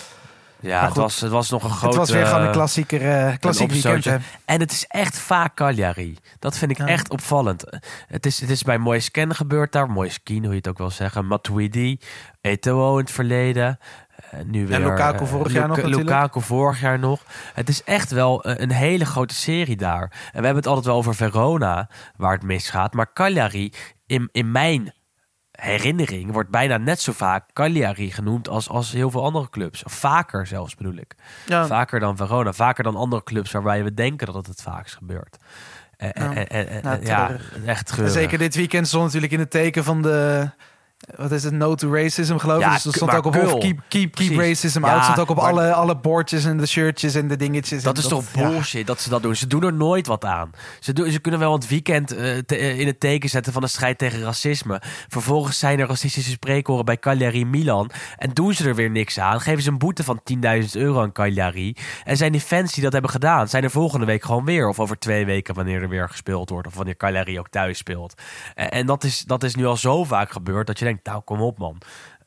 Ja, het was nog een groot... Het was weer gewoon een klassiek weekend. Hè? En het is echt vaak Cagliari. Dat vind ik echt opvallend. Het is bij Moisken gebeurd daar. Moiskin, hoe je het ook wil zeggen. Matuidi, Eto'o in het verleden. Nu weer, en Lukaku vorig jaar nog natuurlijk. Lukaku vorig jaar nog. Het is echt wel een hele grote serie daar. En we hebben het altijd wel over Verona, waar het misgaat. Maar Cagliari, in mijn herinnering, wordt bijna net zo vaak Cagliari genoemd als heel veel andere clubs. Of vaker zelfs, bedoel ik. Ja. Vaker dan Verona. Vaker dan andere clubs waarbij we denken dat het vaakst gebeurt. Echt treurig. Zeker dit weekend stond natuurlijk in het teken van de Wat is het? No to racism, geloof ik. Ja, Dus dat stond maar ook op kul. of keep Precies. racism Ja, out. Stond ook op maar- alle bordjes en de shirtjes en de dingetjes. Dat en is toch ja. bullshit dat ze dat doen. Ze doen er nooit wat aan. Ze kunnen wel het weekend in het teken zetten van de strijd tegen racisme. Vervolgens zijn er racistische spreekhoren bij Cagliari Milan. En doen ze er weer niks aan. Geven ze een boete van €10.000 aan Cagliari. En zijn die fans die dat hebben gedaan, zijn er volgende week gewoon weer. Of over 2 weken wanneer er weer gespeeld wordt. Of wanneer Cagliari ook thuis speelt. En dat is nu al zo vaak gebeurd dat je denkt, nou kom op man.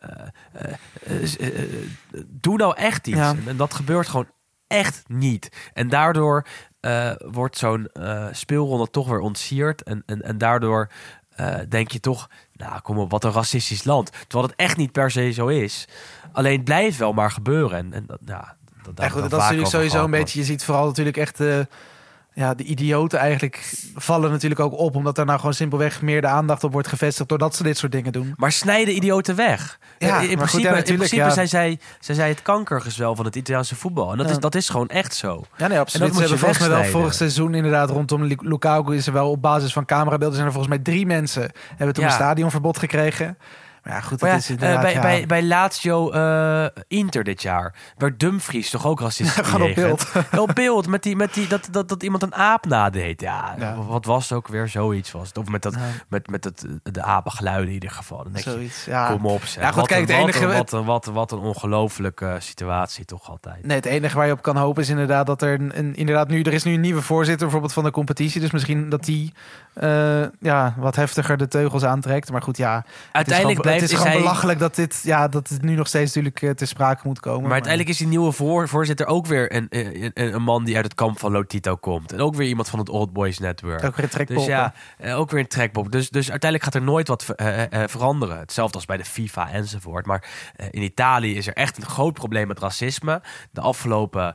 Doe nou echt iets. Ja. En dat gebeurt gewoon echt niet. En daardoor wordt zo'n speelronde toch weer ontsierd. En daardoor denk je toch, nou kom op, wat een racistisch land. Terwijl het echt niet per se zo is. Alleen het blijft wel maar gebeuren. En Ja, goed, dat is natuurlijk sowieso een beetje... Je ziet vooral natuurlijk echt... de idioten eigenlijk vallen natuurlijk ook op... omdat er nou gewoon simpelweg meer de aandacht op wordt gevestigd... doordat ze dit soort dingen doen. Maar snijden idioten weg. Ja, in maar goed, principe, ja, natuurlijk, in principe ja. zij zei het kankergezwel van het Italiaanse voetbal. En dat is gewoon echt zo. Ja, nee, absoluut. En dat moet Ze je hebben volgens mij wel wegsnijden. vorig seizoen inderdaad rondom Lukaku... is er wel op basis van camerabeelden... zijn er volgens mij 3 mensen... hebben toen Ja. een stadionverbod gekregen... Maar ja, goed, dat Maar is inderdaad... bij Lazio Inter dit jaar werd Dumfries toch ook racistisch Gewoon op bejegend? Op beeld, met die dat iemand een aap nadeed. Ja, Ja. wat was het ook weer? Zoiets was het. Of met de apengeluiden in ieder geval. Dan denk je, Zoiets, ja. kom op zeg. Ja, goed, kijk, het enige... Wat een ongelofelijke situatie toch altijd. Nee, het enige waar je op kan hopen is inderdaad dat er er is nu een nieuwe voorzitter bijvoorbeeld van de competitie. Dus misschien dat die wat heftiger de teugels aantrekt. Maar goed, ja. Uiteindelijk het is gewoon hij... belachelijk dat dat het nu nog steeds natuurlijk ter sprake moet komen. Maar uiteindelijk is die nieuwe voorzitter ook weer een man die uit het kamp van Lotito komt. En ook weer iemand van het Old Boys Network. Ook weer een trekpop. Dus ja, ook weer een trekpop. Dus uiteindelijk gaat er nooit wat veranderen. Hetzelfde als bij de FIFA enzovoort. Maar in Italië is er echt een groot probleem met racisme. De afgelopen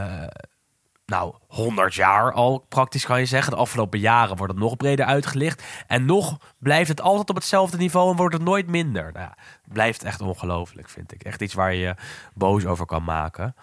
100 jaar al praktisch kan je zeggen. De afgelopen jaren wordt het nog breder uitgelicht. En nog blijft het altijd op hetzelfde niveau en wordt het nooit minder. Nou ja, het blijft echt ongelooflijk, vind ik. Echt iets waar je je boos over kan maken.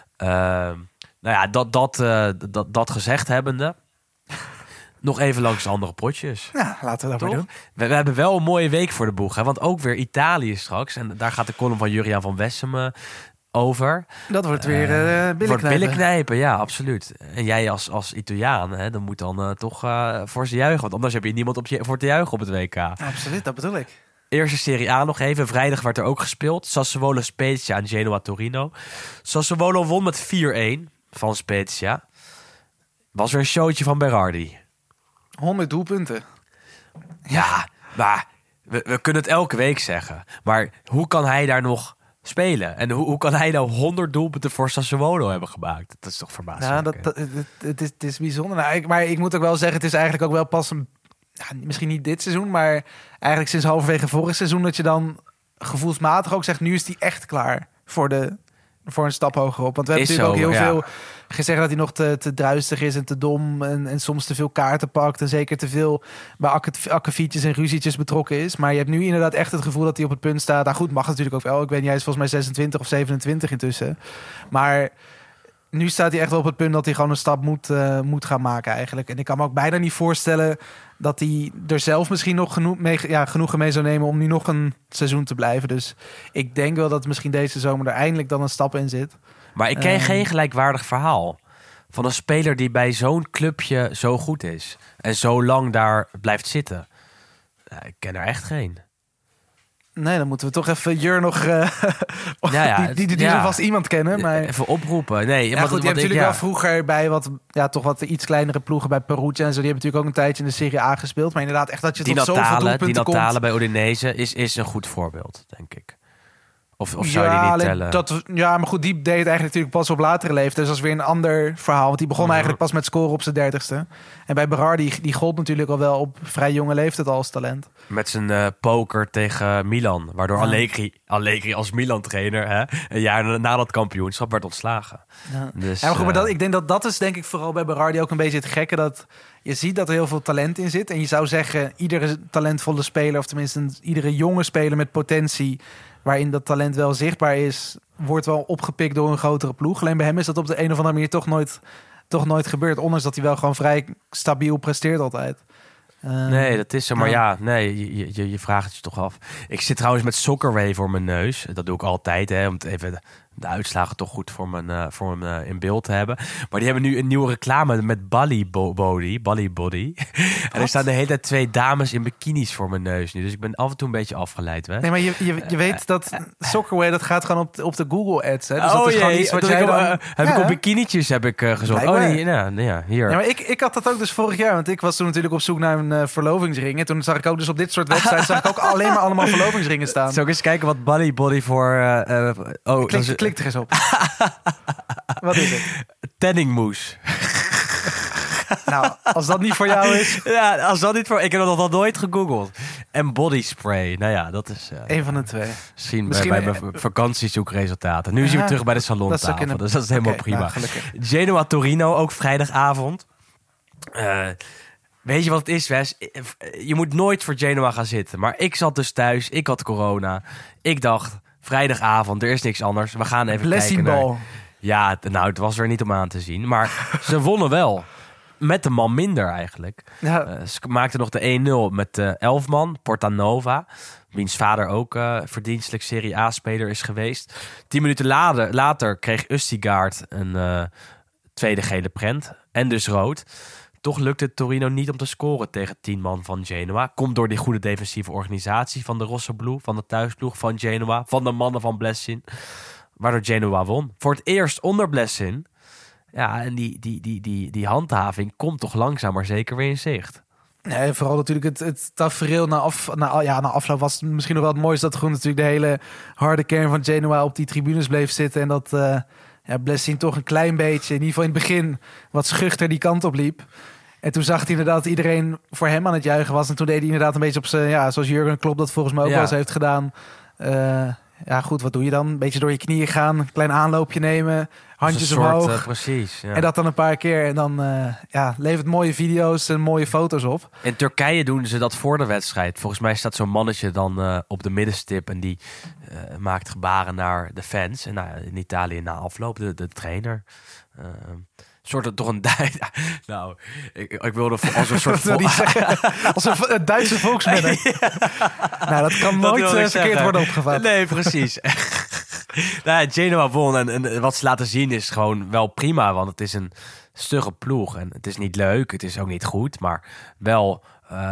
Dat gezegd hebbende... Nog even langs de andere potjes. Ja, laten we dat maar doen. We hebben wel een mooie week voor de boeg. Hè? Want ook weer Italië straks. En daar gaat de column van Juriaan van Wessem over. Dat wordt weer billen Wordt knijpen. billen knijpen, ja, absoluut. En jij als Italiaan, hè, dan moet dan toch voor ze juichen. Want anders heb je niemand voor te juichen op het WK. Absoluut, dat bedoel ik. Eerste Serie A nog even. Vrijdag werd er ook gespeeld. Sassuolo Spezia en Genoa Torino. Sassuolo won met 4-1 van Spezia. Was weer een showtje van Berardi. 100 doelpunten. Ja, maar we kunnen het elke week zeggen. Maar hoe kan hij daar nog spelen? En hoe kan hij nou 100 doelpunten voor Sassuolo hebben gemaakt? Dat is toch verbazend. Ja, het is bijzonder. Nou, maar ik moet ook wel zeggen, het is eigenlijk ook wel pas misschien niet dit seizoen, maar eigenlijk sinds halverwege vorig seizoen dat je dan gevoelsmatig ook zegt, nu is hij echt klaar voor een stap hoger op. Want we hebben natuurlijk ook heel veel gezegd dat hij nog te druistig is en te dom en soms te veel kaarten pakt en zeker te veel bij akkefietjes en ruzietjes betrokken is. Maar je hebt nu inderdaad echt het gevoel dat hij op het punt staat. Nou goed, mag natuurlijk ook wel. Ik weet niet, hij is volgens mij 26 of 27 intussen. Maar nu staat hij echt wel op het punt dat hij gewoon een stap moet gaan maken eigenlijk. En ik kan me ook bijna niet voorstellen dat hij er zelf misschien nog genoegen mee zou nemen om nu nog een seizoen te blijven. Dus ik denk wel dat misschien deze zomer er eindelijk dan een stap in zit. Maar ik ken geen gelijkwaardig verhaal van een speler die bij zo'n clubje zo goed is en zo lang daar blijft zitten. Ik ken er echt geen. Nee, dan moeten we toch even Jur nog... die ja. vast iemand kennen. Maar... Even oproepen. Nee, Ja, goed, je hebt natuurlijk wel vroeger bij toch wat iets kleinere ploegen bij Perugia en zo. Die hebben natuurlijk ook een tijdje in de Serie A gespeeld. Maar inderdaad, echt dat je tot zoveel doelpunten komt. Die Natale bij Udinese is een goed voorbeeld, denk ik. Of zou je die niet tellen? Maar goed, die deed het eigenlijk natuurlijk pas op latere leeftijd. Dus dat is weer een ander verhaal. Want die begon eigenlijk pas met scoren op zijn 30ste. En bij Berardi, die gold natuurlijk al wel op vrij jonge leeftijd al als talent. Met zijn poker tegen Milan. Waardoor Allegri als Milan-trainer een jaar na dat kampioenschap werd ontslagen. Ja. Dus, maar goed, maar ik denk dat is denk ik vooral bij Berardi ook een beetje het gekke. Dat je ziet dat er heel veel talent in zit. En je zou zeggen, iedere talentvolle speler, of tenminste iedere jonge speler met potentie, waarin dat talent wel zichtbaar is, wordt wel opgepikt door een grotere ploeg. Alleen bij hem is dat op de een of andere manier toch nooit gebeurd. Ondanks dat hij wel gewoon vrij stabiel presteert altijd. Nee, dat is zo. Maar je vraagt het je toch af. Ik zit trouwens met Soccerway voor mijn neus. Dat doe ik altijd, om het even de uitslagen toch goed voor mijn in beeld te hebben. Maar die hebben nu een nieuwe reclame met Bally Body. En er staan de hele tijd 2 dames in bikinis voor mijn neus nu. Dus ik ben af en toe een beetje afgeleid. Hè? Nee, maar je weet dat Soccerway, dat gaat gewoon op de Google Ads. Hè? Dus dat is gewoon iets wat jij ik op bikinietjes gezocht. Hier. Ja, maar ik had dat ook dus vorig jaar. Want ik was toen natuurlijk op zoek naar een verlovingsring. En toen zag ik ook dus op dit soort websites alleen maar allemaal verlovingsringen staan. Zal ik eens kijken wat Bally Body voor... Klik er eens op. Wat is het? Tanningmoes. Nou, als dat niet voor jou is... Ja, als dat niet voor... Ik heb dat nog nooit gegoogeld. En body spray. Nou ja, dat is... Eén van de 2. Misschien bij mijn vakantiezoekresultaten. Nu zien we terug bij de salontafel. Dus dat is helemaal prima. Nou, Genoa-Torino, ook vrijdagavond. Weet je wat het is, Wes? Je moet nooit voor Genoa gaan zitten. Maar ik zat dus thuis. Ik had corona. Ik dacht... Vrijdagavond, er is niks anders. We gaan even kijken naar... Ja, nou, het was er niet om aan te zien. Maar ze wonnen wel. Met de man minder eigenlijk. Ja. Ze maakten nog de 1-0 met 11 man. Portanova, wiens vader ook verdienstelijk Serie A-speler is geweest. 10 minuten later kreeg Østigard een tweede gele prent. En dus rood. Toch lukte het Torino niet om te scoren tegen 10 man van Genoa. Komt door die goede defensieve organisatie van de Rossoblu, van de thuisploeg van Genoa, van de mannen van Blessin. Waardoor Genoa won. Voor het eerst onder Blessin. Ja, en die handhaving komt toch langzaam maar zeker weer in zicht. Nee, vooral natuurlijk het tafereel na afloop was misschien nog wel het mooiste. Dat gewoon natuurlijk de hele harde kern van Genoa op die tribunes bleef zitten. En dat Blessin toch een klein beetje, in ieder geval in het begin, wat schuchter die kant op liep. En toen zag hij inderdaad dat iedereen voor hem aan het juichen was. En toen deed hij inderdaad een beetje op zijn... zoals Jurgen Klopp dat volgens mij ook wel eens heeft gedaan. Goed, wat doe je dan? Een beetje door je knieën gaan. Een klein aanloopje nemen. Handjes omhoog. Precies. Ja. En dat dan een paar keer. En dan levert mooie video's en mooie foto's op. In Turkije doen ze dat voor de wedstrijd. Volgens mij staat zo'n mannetje dan op de middenstip. En die maakt gebaren naar de fans. En in Italië na afloop de trainer... soort toch een nou, ik wilde als een soort als een Duitse volksmenner. Nou, dat kan nooit verkeerd worden opgevat. Nee, precies. Genoa won en wat ze laten zien is gewoon wel prima, want het is een stugge ploeg en het is niet leuk, het is ook niet goed, maar wel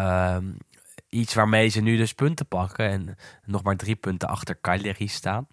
iets waarmee ze nu dus punten pakken en nog maar 3 punten achter Cagliari staan.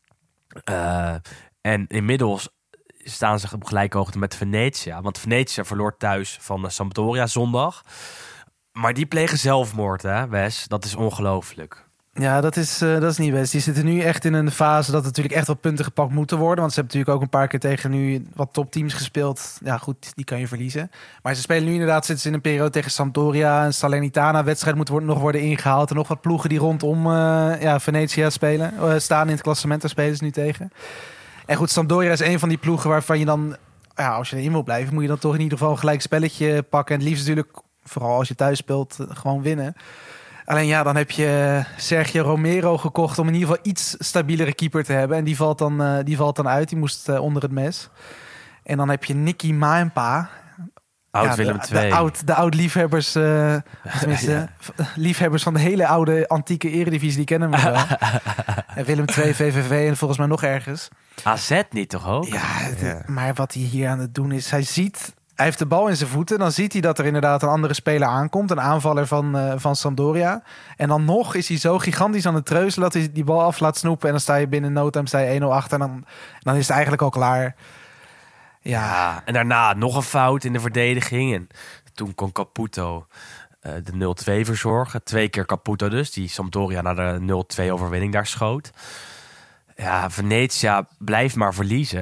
En inmiddels staan ze op gelijke hoogte met Venezia. Want Venezia verloor thuis van Sampdoria zondag. Maar die plegen zelfmoord, hè, Wes? Dat is ongelooflijk. Ja, dat is niet best. Die zitten nu echt in een fase dat natuurlijk echt wat punten gepakt moeten worden. Want ze hebben natuurlijk ook een paar keer tegen nu wat topteams gespeeld. Ja, goed, die kan je verliezen. Maar ze spelen nu inderdaad, zitten ze in een periode tegen Sampdoria en Salernitana. Wedstrijd moet nog worden ingehaald. En nog wat ploegen die rondom Venezia spelen. Staan in het klassement, daar spelen ze nu tegen. En goed, Sampdoria is een van die ploegen waarvan je dan... als je erin wil blijven, moet je dan toch in ieder geval een gelijk spelletje pakken. En het liefst natuurlijk, vooral als je thuis speelt, gewoon winnen. Alleen dan heb je Sergio Romero gekocht om in ieder geval iets stabielere keeper te hebben. En die valt dan uit. Die moest onder het mes. En dan heb je Nicky Maempa. Willem II. De oud-liefhebbers, liefhebbers van de hele oude antieke eredivisie, die kennen hem wel. En Willem II, VVV en volgens mij nog ergens. AZ niet toch ook? Ja, maar wat hij hier aan het doen is, hij heeft de bal in zijn voeten. Dan ziet hij dat er inderdaad een andere speler aankomt. Een aanvaller van Sampdoria. En dan nog is hij zo gigantisch aan het treuzelen dat hij die bal af laat snoepen. En dan sta je binnen no time 1-0 achter. En dan is het eigenlijk al klaar. Ja, en daarna nog een fout in de verdediging. En toen kon Caputo de 0-2 verzorgen. 2 keer Caputo dus, die Sampdoria naar de 0-2 overwinning daar schoot. Ja, Venezia blijft maar verliezen.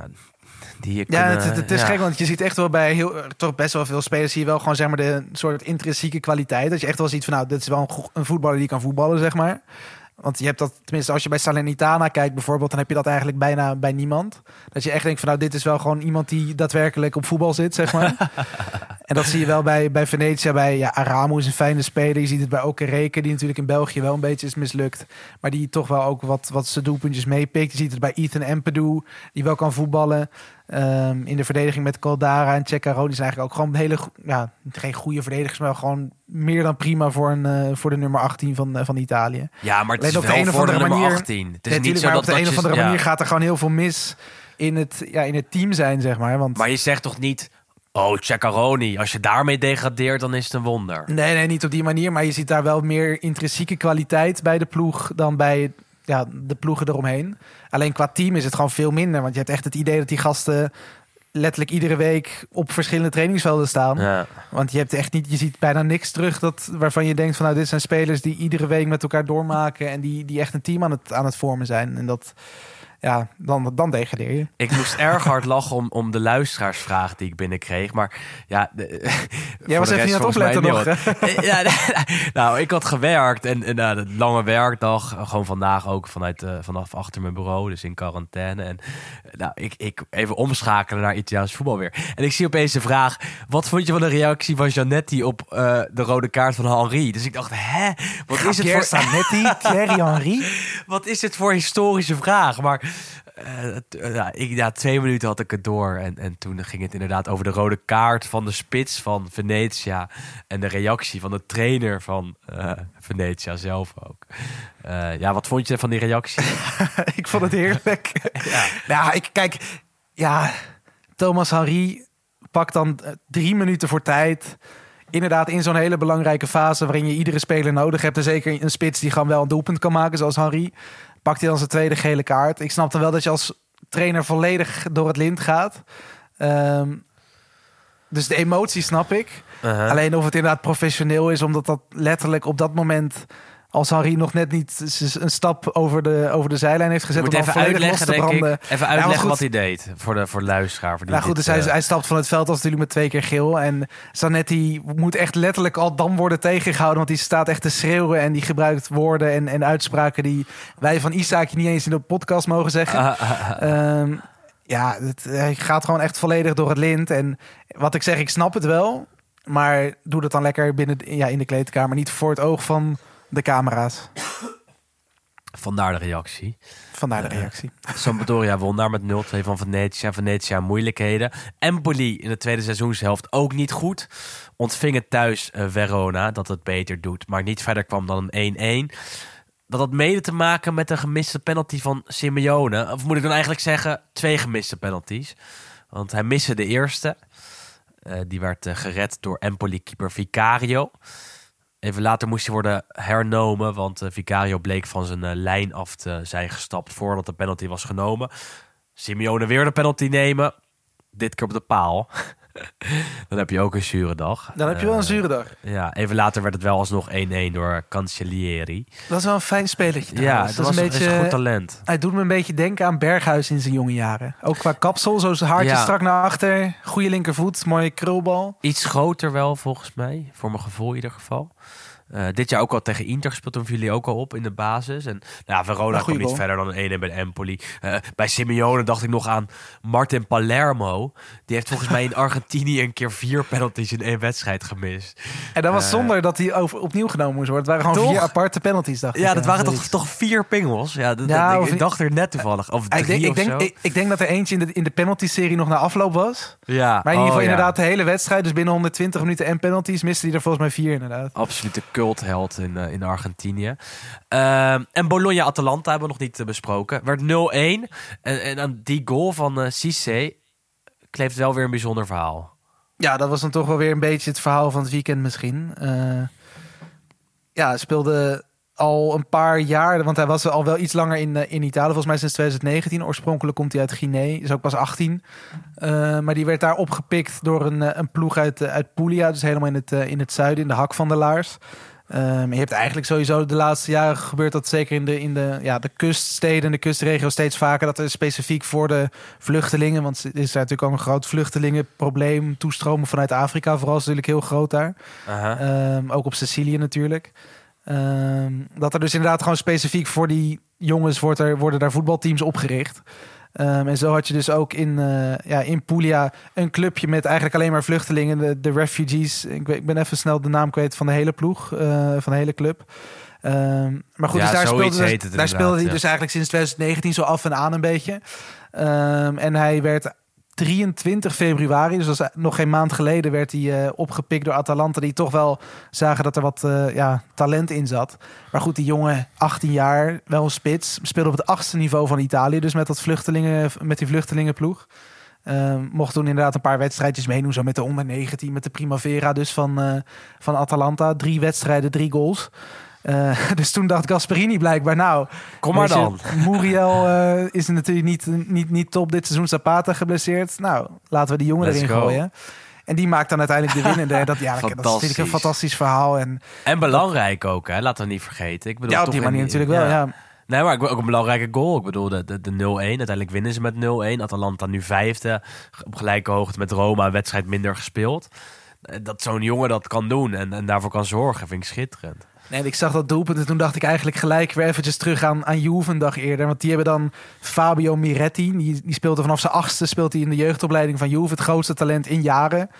Het is gek, want je ziet echt wel bij toch best wel veel spelers zie je wel gewoon zeg maar de soort intrinsieke kwaliteit. Dat je echt wel ziet van dit is wel een voetballer die kan voetballen, zeg maar. Want je hebt dat, tenminste als je bij Salernitana kijkt bijvoorbeeld, dan heb je dat eigenlijk bijna bij niemand. Dat je echt denkt van dit is wel gewoon iemand die daadwerkelijk op voetbal zit, zeg maar. En dat zie je wel bij Venetia. Bij Aramo is een fijne speler. Je ziet het bij Okereke, die natuurlijk in België wel een beetje is mislukt. Maar die toch wel ook wat zijn doelpuntjes meepikt. Je ziet het bij Ethan Ampadu, die wel kan voetballen. In de verdediging met Caldara en Ceccaroni die zijn eigenlijk ook gewoon geen goede verdedigers, maar gewoon meer dan prima voor de nummer 18 van Italië. Ja, maar het is op wel de een of voor de andere nummer manier 18. Het is niet zo maar dat op de een of andere ja. manier gaat er gewoon heel veel mis in het team zijn, zeg maar. Want Maar je zegt toch niet, Ceccaroni, als je daarmee degradeert, dan is het een wonder. Nee, niet op die manier. Maar je ziet daar wel meer intrinsieke kwaliteit bij de ploeg dan bij de ploegen eromheen. Alleen qua team is het gewoon veel minder. Want je hebt echt het idee dat die gasten letterlijk iedere week op verschillende trainingsvelden staan. Ja. Want je hebt echt niet, je ziet bijna niks terug waarvan je denkt van dit zijn spelers die iedere week met elkaar doormaken en die echt een team aan het vormen zijn. En dat, dan degradeer je. Ik moest erg hard lachen om de luisteraarsvraag die ik binnenkreeg. Maar ja... Jij was even niet aan het opletten nog. Nou, ik had gewerkt en de lange werkdag. Gewoon vandaag ook vanaf achter mijn bureau. Dus in quarantaine. En ik even omschakelen naar Italiaans voetbal weer. En ik zie opeens de vraag... Wat vond je van de reactie van Giannetti op de rode kaart van Henry? Dus ik dacht, wat is het voor... Zanetti, Thierry Henry? Wat is het voor historische vraag? Maar 2 minuten had ik het door. En toen ging het inderdaad over de rode kaart van de spits van Venetia. En de reactie van de trainer van Venetia zelf ook. Wat vond je van die reactie? Ik vond het heerlijk. Thomas Henry pakt dan 3 minuten voor tijd. Inderdaad, in zo'n hele belangrijke fase waarin je iedere speler nodig hebt. En zeker een spits die gewoon wel een doelpunt kan maken, zoals Henry. Pakt hij dan zijn tweede gele kaart. Ik snap dan wel dat je als trainer volledig door het lint gaat. Dus de emotie snap ik. Uh-huh. Alleen of het inderdaad professioneel is, omdat dat letterlijk op dat moment, als Henry nog net niet een stap over de zijlijn heeft gezet, Je moet om even volledig uitleggen, los te branden. Even uitleggen wat hij deed voor de luisteraar. Dus hij stapt van het veld als natuurlijk met 2 keer geel. En Zanetti moet echt letterlijk al dan worden tegengehouden, want die staat echt te schreeuwen en die gebruikt woorden en uitspraken die wij van Isaacje niet eens in de podcast mogen zeggen. Hij gaat gewoon echt volledig door het lint. En wat ik zeg, ik snap het wel, maar doe dat dan lekker in de kleedkamer, niet voor het oog van de camera's. Vandaar de reactie. Sampdoria won daar met 0-2 van Venetia. Venetia moeilijkheden. Empoli in de tweede seizoenshelft ook niet goed. Ontvingen thuis Verona, dat het beter doet, maar niet verder kwam dan een 1-1. Dat had mede te maken met een gemiste penalty van Simeone. Of moet ik dan eigenlijk zeggen, 2 gemiste penalties. Want hij miste de eerste. Die werd gered door Empoli-keeper Vicario. Even later moest hij worden hernomen, want Vicario bleek van zijn lijn af te zijn gestapt voordat de penalty was genomen. Simeone weer de penalty nemen. Dit keer op de paal. Dan heb je ook een zure dag. Dan heb je wel een zure dag. Ja, even later werd het wel alsnog 1-1 door Cancellieri. Dat is wel een fijn spelertje. Ja, dat was een goed talent. Hij doet me een beetje denken aan Berghuis in zijn jonge jaren. Ook qua kapsel, zo zijn haartje strak naar achter. Goede linkervoet, mooie krulbal. Iets groter wel volgens mij, voor mijn gevoel in ieder geval. Dit jaar ook al tegen Inter gespeeld, toen viel hij ook al op in de basis. En Verona kwam niet verder dan 1-1 bij Empoli. Bij Simeone dacht ik nog aan Martin Palermo. Die heeft volgens mij in Argentinië een keer 4 penalties in 1 wedstrijd gemist. En dat was zonder dat hij opnieuw genomen moest worden. Het waren gewoon 4 aparte penalties, dacht ik. Ja, dat waren toch 4 pingels? Ja, ik dacht er net toevallig. Of 3 ik denk dat er eentje in de penalty-serie nog na afloop was. Ja. Maar in ieder geval inderdaad de hele wedstrijd. Dus binnen 120 minuten en penalties miste hij er volgens mij 4 inderdaad. Absolute cultheld in Argentinië. En Bologna-Atalanta hebben we nog niet besproken. Werd 0-1. En aan die goal van Cissé kleeft wel weer een bijzonder verhaal. Ja, dat was dan toch wel weer een beetje het verhaal van het weekend misschien. Hij speelde al een paar jaar, want hij was al wel iets langer in Italië. Volgens mij sinds 2019. Oorspronkelijk komt hij uit Guinea. Is ook pas 18. Maar die werd daar opgepikt door een ploeg uit Puglia. Dus helemaal in het zuiden, in de hak van de laars. Je hebt eigenlijk sowieso de laatste jaren gebeurd dat zeker in de kuststeden en de kustregio steeds vaker dat er specifiek voor de vluchtelingen, want er is natuurlijk ook een groot vluchtelingenprobleem, toestromen vanuit Afrika, vooral is natuurlijk heel groot daar. Ook op Sicilië natuurlijk. Dat er dus inderdaad gewoon specifiek voor die jongens worden daar voetbalteams opgericht. En zo had je dus ook in Puglia een clubje met eigenlijk alleen maar vluchtelingen. De refugees. Ik ben even snel de naam kwijt van de hele ploeg. Van de hele club. Maar goed, dus daar speelde hij dus eigenlijk sinds 2019 zo af en aan een beetje. En hij werd 23 februari, dus dat was nog geen maand geleden, werd hij opgepikt door Atalanta, die toch wel zagen dat er wat talent in zat. Maar goed, die jongen, 18 jaar, wel een spits, speelde op het 8e niveau van Italië, dus met die vluchtelingenploeg. Mocht toen inderdaad een paar wedstrijdjes meedoen, zo met de onder 19, met de Primavera dus van Atalanta. 3 wedstrijden, 3 goals. Dus toen dacht Gasperini blijkbaar, nou, kom maar dan. Muriel is natuurlijk niet top dit seizoen. Zapata geblesseerd. Nou, laten we die jongen erin gooien. En die maakt dan uiteindelijk de winnende. Dat is natuurlijk een fantastisch verhaal. En belangrijk ook, hè? Laten we niet vergeten. Ik bedoel, ja, op die manier natuurlijk wel, ja. Nee, maar ook een belangrijke goal. Ik bedoel, de 0-1. Uiteindelijk winnen ze met 0-1. Atalanta nu 5e. Op gelijke hoogte met Roma. Een wedstrijd minder gespeeld. Dat zo'n jongen dat kan doen en daarvoor kan zorgen, vind ik schitterend. Nee, ik zag dat doelpunt en toen dacht ik eigenlijk gelijk weer eventjes terug aan Juve een dag eerder. Want die hebben dan Fabio Miretti. Die speelde vanaf zijn 8e speelt hij in de jeugdopleiding van Juve. Het grootste talent in jaren.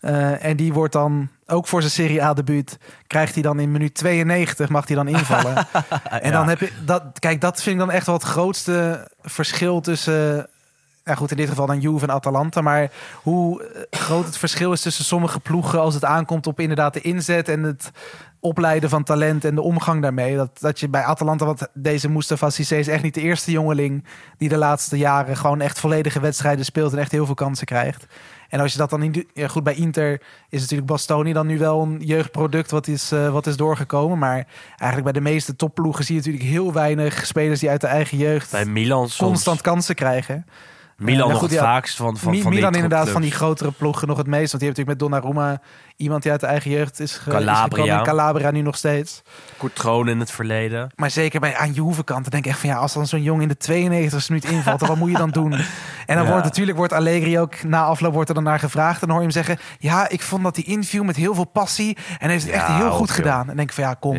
En die wordt dan, ook voor zijn Serie A debuut, krijgt hij dan in minuut 92, mag hij dan invallen. En dan heb je, dat vind ik dan echt wel het grootste verschil tussen... Ja goed, in dit geval dan Juve en Atalanta. Maar hoe groot het verschil is tussen sommige ploegen als het aankomt op inderdaad de inzet en het opleiden van talent en de omgang daarmee. Dat je bij Atalanta, want deze Moustapha Cissé is echt niet de eerste jongeling die de laatste jaren gewoon echt volledige wedstrijden speelt en echt heel veel kansen krijgt. En als je dat dan niet... Ja goed, bij Inter is natuurlijk Bastoni dan nu wel een jeugdproduct wat is doorgekomen. Maar eigenlijk bij de meeste topploegen zie je natuurlijk heel weinig spelers die uit de eigen jeugd bij Milan constant kansen krijgen. Milan nog het vaakst van Milan inderdaad van die grotere ploegen nog het meest. Want die heeft natuurlijk met Donnarumma iemand die uit de eigen jeugd is gekomen. Calabria nu nog steeds. Courtron in het verleden. Maar zeker bij aan Juve kant, dan denk ik echt van ja, als dan zo'n jongen in de 92e minuut invalt, dan wat moet je dan doen? En dan wordt Allegri ook na afloop wordt er dan naar gevraagd. En dan hoor je hem zeggen, ja, ik vond dat hij inviel met heel veel passie en heeft het echt heel goed gedaan. En dan denk ik van ja, kom,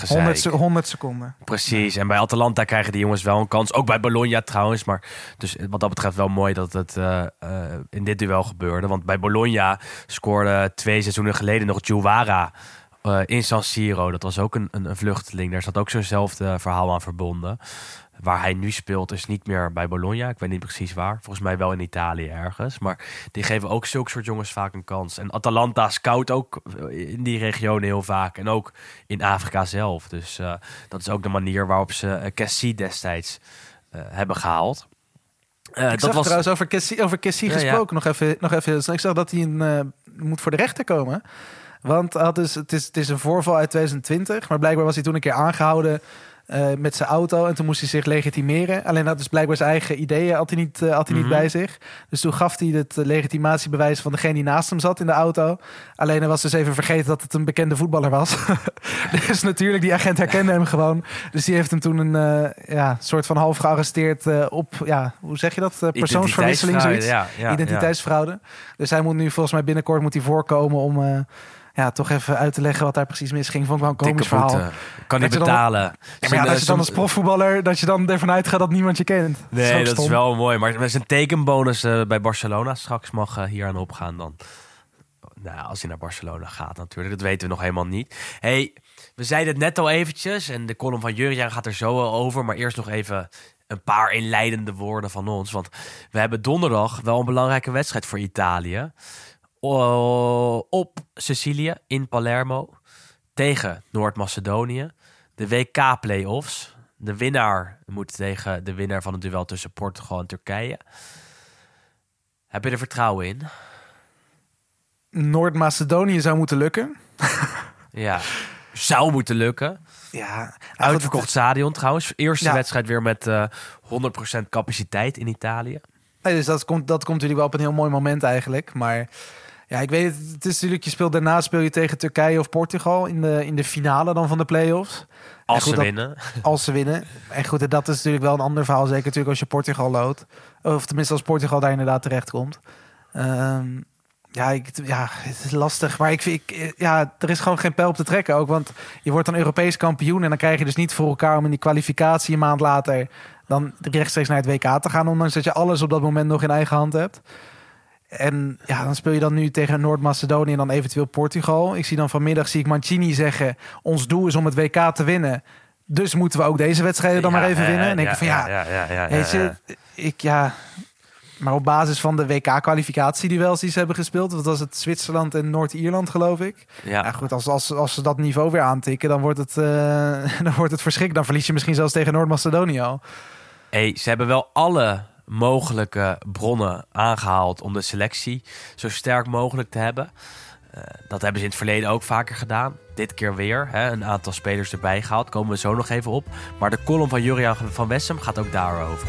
100 seconden. Precies. En bij Atalanta krijgen die jongens wel een kans. Ook bij Bologna trouwens. Maar dus wat dat betreft wel mooi dat het in dit duel gebeurde. Want bij Bologna scoorde 2 seizoenen geleden nog Giuwara in San Siro. Dat was ook een vluchteling. Daar zat ook zo'nzelfde verhaal aan verbonden. Waar hij nu speelt is niet meer bij Bologna. Ik weet niet precies waar. Volgens mij wel in Italië ergens. Maar die geven ook zulke soort jongens vaak een kans. En Atalanta scout ook in die regionen heel vaak. En ook in Afrika zelf. Dus dat is ook de manier waarop ze Kessie destijds hebben gehaald. Ik zag trouwens over Kessie gesproken. Nog even. Ik zag dat hij moet voor de rechter komen. Want het is een voorval uit 2020. Maar blijkbaar was hij toen een keer aangehouden met zijn auto. En toen moest hij zich legitimeren. Alleen had dus blijkbaar zijn eigen ideeën had hij niet bij zich. Dus toen gaf hij het legitimatiebewijs van degene die naast hem zat in de auto. Alleen hij was dus even vergeten dat het een bekende voetballer was. Dus natuurlijk, die agent herkende hem gewoon. Dus die heeft hem toen een soort van half gearresteerd op, hoe zeg je dat? Persoonsverwisseling, zoiets. Identiteitsfraude. Dus hij moet nu volgens mij binnenkort voorkomen om... toch even uit te leggen wat daar precies misging. Vond ik wel een komisch verhaal. Kan niet betalen. Dat je dan als profvoetballer, dat je dan ervan uitgaat dat niemand je kent. Nee, dat is wel mooi. Maar met zijn tekenbonus bij Barcelona straks mag hier aan opgaan dan. Nou, als hij naar Barcelona gaat natuurlijk. Dat weten we nog helemaal niet. Hey, we zeiden het net al eventjes. En de column van Jurjen gaat er zo over. Maar eerst nog even een paar inleidende woorden van ons. Want we hebben donderdag wel een belangrijke wedstrijd voor Italië. Op Sicilië in Palermo tegen Noord-Macedonië. De WK-playoffs. De winnaar moet tegen de winnaar van het duel tussen Portugal en Turkije. Heb je er vertrouwen in? Noord-Macedonië zou moeten lukken. Ja, zou moeten lukken. Ja, uitverkocht stadion trouwens. Eerste wedstrijd weer met 100% capaciteit in Italië. Nee, dus dat komt natuurlijk wel op een heel mooi moment eigenlijk. Maar ja, ik weet het is natuurlijk, daarna speel je tegen Turkije of Portugal in de finale dan van de play-offs. Als ze winnen. Als ze winnen. En goed, dat is natuurlijk wel een ander verhaal. Zeker natuurlijk als je Portugal loodt. Of tenminste als Portugal daar inderdaad terecht komt. Het is lastig. Maar er is gewoon geen pijl op te trekken ook. Want je wordt dan Europees kampioen. En dan krijg je dus niet voor elkaar om in die kwalificatie een maand later dan rechtstreeks naar het WK te gaan, ondanks dat je alles op dat moment nog in eigen hand hebt. En ja, dan speel je dan nu tegen Noord-Macedonië en dan eventueel Portugal. Ik zie dan vanmiddag Mancini zeggen, ons doel is om het WK te winnen. Dus moeten we ook deze wedstrijden dan maar even winnen. En denk ik van maar op basis van de WK-kwalificatieduels die ze hebben gespeeld, dat was het Zwitserland en Noord-Ierland, geloof ik. Ja. Nou goed, als ze dat niveau weer aantikken, dan wordt het verschrikkelijk. Dan verlies je misschien zelfs tegen Noord-Macedonië al. Ze hebben wel alle mogelijke bronnen aangehaald om de selectie zo sterk mogelijk te hebben. Dat hebben ze in het verleden ook vaker gedaan. Dit keer weer. Een aantal spelers erbij gehaald. Komen we zo nog even op. Maar de column van Jurriaan van Wessem gaat ook daarover.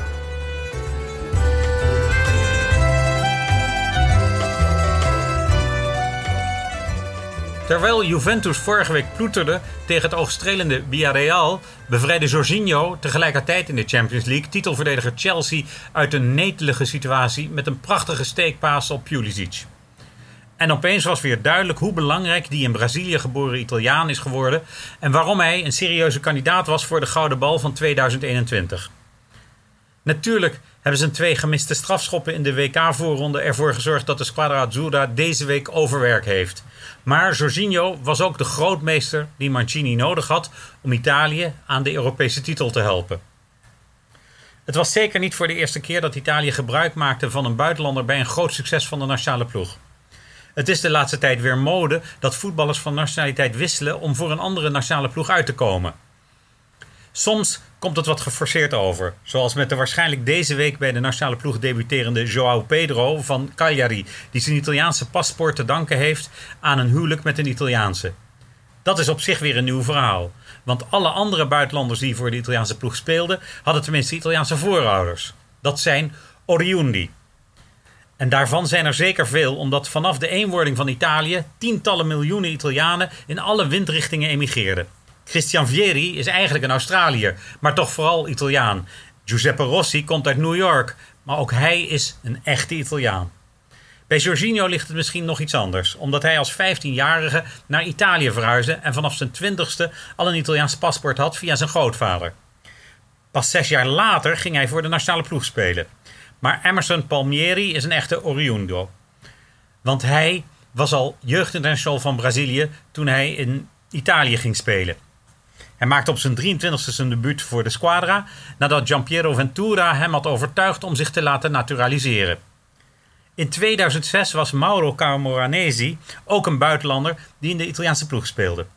Terwijl Juventus vorige week ploeterde tegen het oogstrelende Villarreal, bevrijdde Jorginho tegelijkertijd in de Champions League titelverdediger Chelsea uit een netelige situatie met een prachtige steekpaas op Pulisic. En opeens was weer duidelijk hoe belangrijk die in Brazilië geboren Italiaan is geworden en waarom hij een serieuze kandidaat was voor de Gouden Bal van 2021. Natuurlijk hebben zijn 2 gemiste strafschoppen in de WK-voorronde ervoor gezorgd dat de Squadra Azzurra deze week overwerk heeft. Maar Jorginho was ook de grootmeester die Mancini nodig had om Italië aan de Europese titel te helpen. Het was zeker niet voor de eerste keer dat Italië gebruik maakte van een buitenlander bij een groot succes van de nationale ploeg. Het is de laatste tijd weer mode dat voetballers van nationaliteit wisselen om voor een andere nationale ploeg uit te komen. Soms komt het wat geforceerd over, zoals met de waarschijnlijk deze week bij de nationale ploeg debuterende João Pedro van Cagliari, die zijn Italiaanse paspoort te danken heeft aan een huwelijk met een Italiaanse. Dat is op zich weer een nieuw verhaal, want alle andere buitenlanders die voor de Italiaanse ploeg speelden, hadden tenminste Italiaanse voorouders. Dat zijn oriundi. En daarvan zijn er zeker veel, omdat vanaf de eenwording van Italië tientallen miljoenen Italianen in alle windrichtingen emigreerden. Christian Vieri is eigenlijk een Australiër, maar toch vooral Italiaan. Giuseppe Rossi komt uit New York, maar ook hij is een echte Italiaan. Bij Jorginho ligt het misschien nog iets anders, omdat hij als 15-jarige naar Italië verhuisde en vanaf zijn 20ste al een Italiaans paspoort had via zijn grootvader. Pas 6 jaar later ging hij voor de nationale ploeg spelen. Maar Emerson Palmieri is een echte oriundo. Want hij was al jeugdinternational van Brazilië toen hij in Italië ging spelen. Hij maakte op zijn 23e zijn debuut voor de Squadra nadat Gianpiero Ventura hem had overtuigd om zich te laten naturaliseren. In 2006 was Mauro Camoranesi ook een buitenlander die in de Italiaanse ploeg speelde.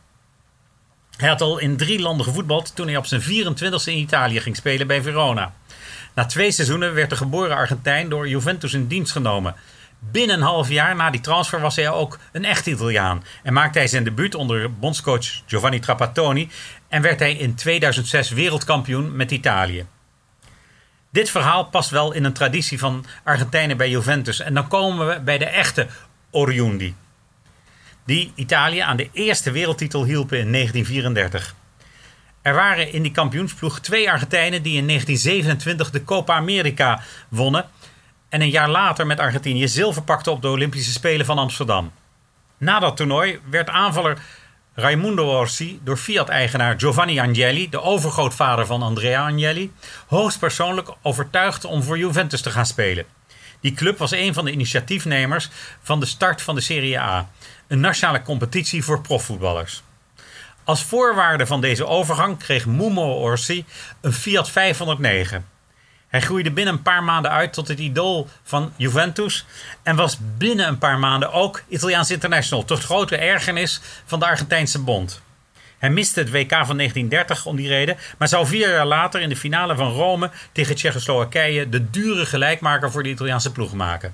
Hij had al in 3 landen gevoetbald toen hij op zijn 24e in Italië ging spelen bij Verona. Na 2 seizoenen werd de geboren Argentijn door Juventus in dienst genomen. Binnen een half jaar na die transfer was hij ook een echte Italiaan en maakte hij zijn debuut onder bondscoach Giovanni Trapattoni en werd hij in 2006 wereldkampioen met Italië. Dit verhaal past wel in een traditie van Argentijnen bij Juventus en dan komen we bij de echte oriundi, die Italië aan de eerste wereldtitel hielpen in 1934. Er waren in die kampioensploeg 2 Argentijnen die in 1927 de Copa America wonnen en een jaar later met Argentinië zilver pakten op de Olympische Spelen van Amsterdam. Na dat toernooi werd aanvaller Raimundo Orsi door Fiat-eigenaar Giovanni Agnelli, de overgrootvader van Andrea Agnelli, hoogstpersoonlijk overtuigd om voor Juventus te gaan spelen. Die club was een van de initiatiefnemers van de start van de Serie A, een nationale competitie voor profvoetballers. Als voorwaarde van deze overgang kreeg Mumo Orsi een Fiat 509. Hij groeide binnen een paar maanden uit tot het idool van Juventus en was binnen een paar maanden ook Italiaans international, tot grote ergernis van de Argentijnse bond. Hij miste het WK van 1930 om die reden, maar zou 4 jaar later in de finale van Rome tegen Tsjechoslowakije de dure gelijkmaker voor de Italiaanse ploeg maken.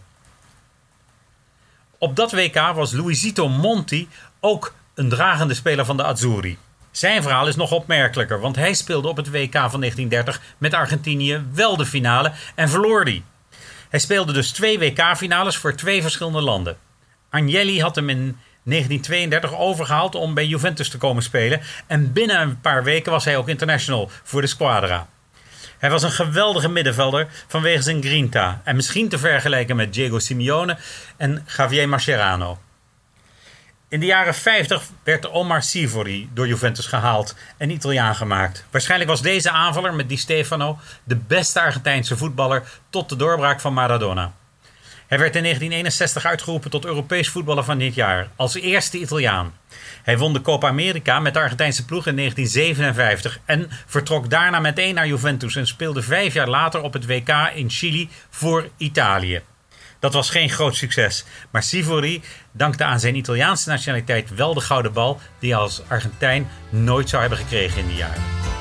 Op dat WK was Luisito Monti ook een dragende speler van de Azzurri. Zijn verhaal is nog opmerkelijker, want hij speelde op het WK van 1930 met Argentinië wel de finale en verloor die. Hij speelde dus 2 WK-finales voor 2 verschillende landen. Agnelli had hem in 1932 overgehaald om bij Juventus te komen spelen en binnen een paar weken was hij ook international voor de Squadra. Hij was een geweldige middenvelder vanwege zijn grinta en misschien te vergelijken met Diego Simeone en Javier Mascherano. In de jaren 50 werd Omar Sivori door Juventus gehaald en Italiaan gemaakt. Waarschijnlijk was deze aanvaller met Di Stefano de beste Argentijnse voetballer tot de doorbraak van Maradona. Hij werd in 1961 uitgeroepen tot Europees voetballer van dit jaar, als eerste Italiaan. Hij won de Copa America met de Argentijnse ploeg in 1957 en vertrok daarna meteen naar Juventus en speelde 5 jaar later op het WK in Chili voor Italië. Dat was geen groot succes, maar Sivori dankte aan zijn Italiaanse nationaliteit wel de gouden bal die hij als Argentijn nooit zou hebben gekregen in die jaren.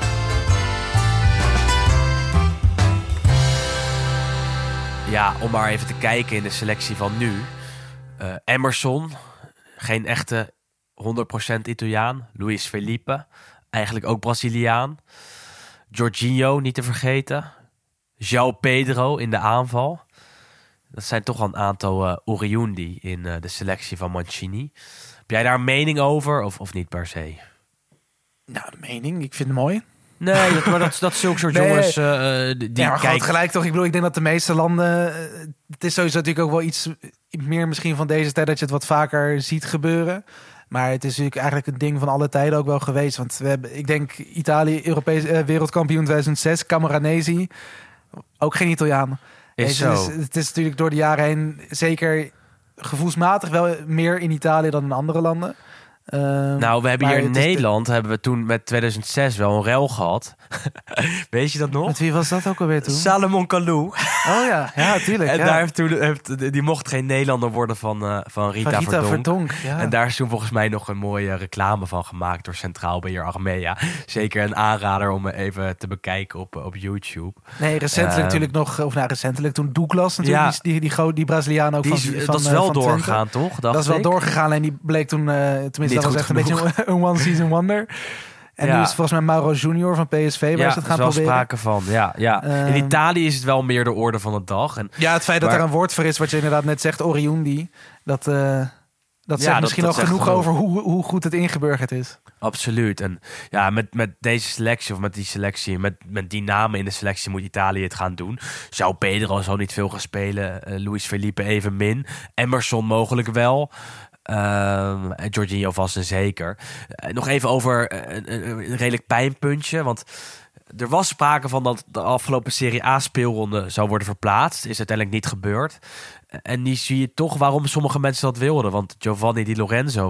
Ja, om maar even te kijken in de selectie van nu. Emerson, geen echte 100% Italiaan. Luis Felipe, eigenlijk ook Braziliaan. Jorginho, niet te vergeten. João Pedro in de aanval. Dat zijn toch al een aantal Oriundi in de selectie van Mancini. Heb jij daar een mening over of niet per se? Nou, de mening. Ik vind het mooi. Nee, maar dat zulke soort jongens die ja, maar kijken... gelijk toch. Ik bedoel, ik denk dat de meeste landen... het is sowieso natuurlijk ook wel iets meer misschien van deze tijd dat je het wat vaker ziet gebeuren. Maar het is natuurlijk eigenlijk een ding van alle tijden ook wel geweest. Want we hebben, ik denk, Italië, Europees wereldkampioen 2006, Camoranesi, ook geen Italiaan. Is zo. Dus het is natuurlijk door de jaren heen zeker gevoelsmatig wel meer in Italië dan in andere landen. Nou, we hebben hier in Nederland hebben we toen met 2006 wel een rel gehad. Weet je dat nog? Met wie was dat ook alweer toen? Salomon Kalou. Oh ja, tuurlijk. En ja. daar die mocht geen Nederlander worden van Rita Verdonk. Ja. En daar is toen volgens mij nog een mooie reclame van gemaakt door Centraal Beheer Achmea. Zeker een aanrader om even te bekijken op YouTube. Nee, recentelijk natuurlijk nog, of nou recentelijk toen Douglas natuurlijk, die Braziliaan ook dat is wel doorgegaan, toch? Dat is wel doorgegaan en die bleek toen, tenminste dat was echt een beetje een one-season wonder. En nu is het volgens mij Mauro Junior van PSV waar ze het gaan proberen. Ja, sprake van. Ja. In Italië is het wel meer de orde van de dag. En, het feit dat er een woord voor is, wat je inderdaad net zegt, Oriundi, dat zegt misschien al genoeg over hoe goed het ingeburgerd is. Absoluut. En ja, met deze selectie of met die selectie, met die namen in de selectie moet Italië het gaan doen. João Pedro zal niet veel gaan spelen. Luis Felipe evenmin. Emerson mogelijk wel. Jorginho vast en zeker. Nog even over een redelijk pijnpuntje. Want er was sprake van dat de afgelopen Serie A speelronde zou worden verplaatst. Is uiteindelijk niet gebeurd. En nu zie je toch waarom sommige mensen dat wilden. Want Giovanni Di Lorenzo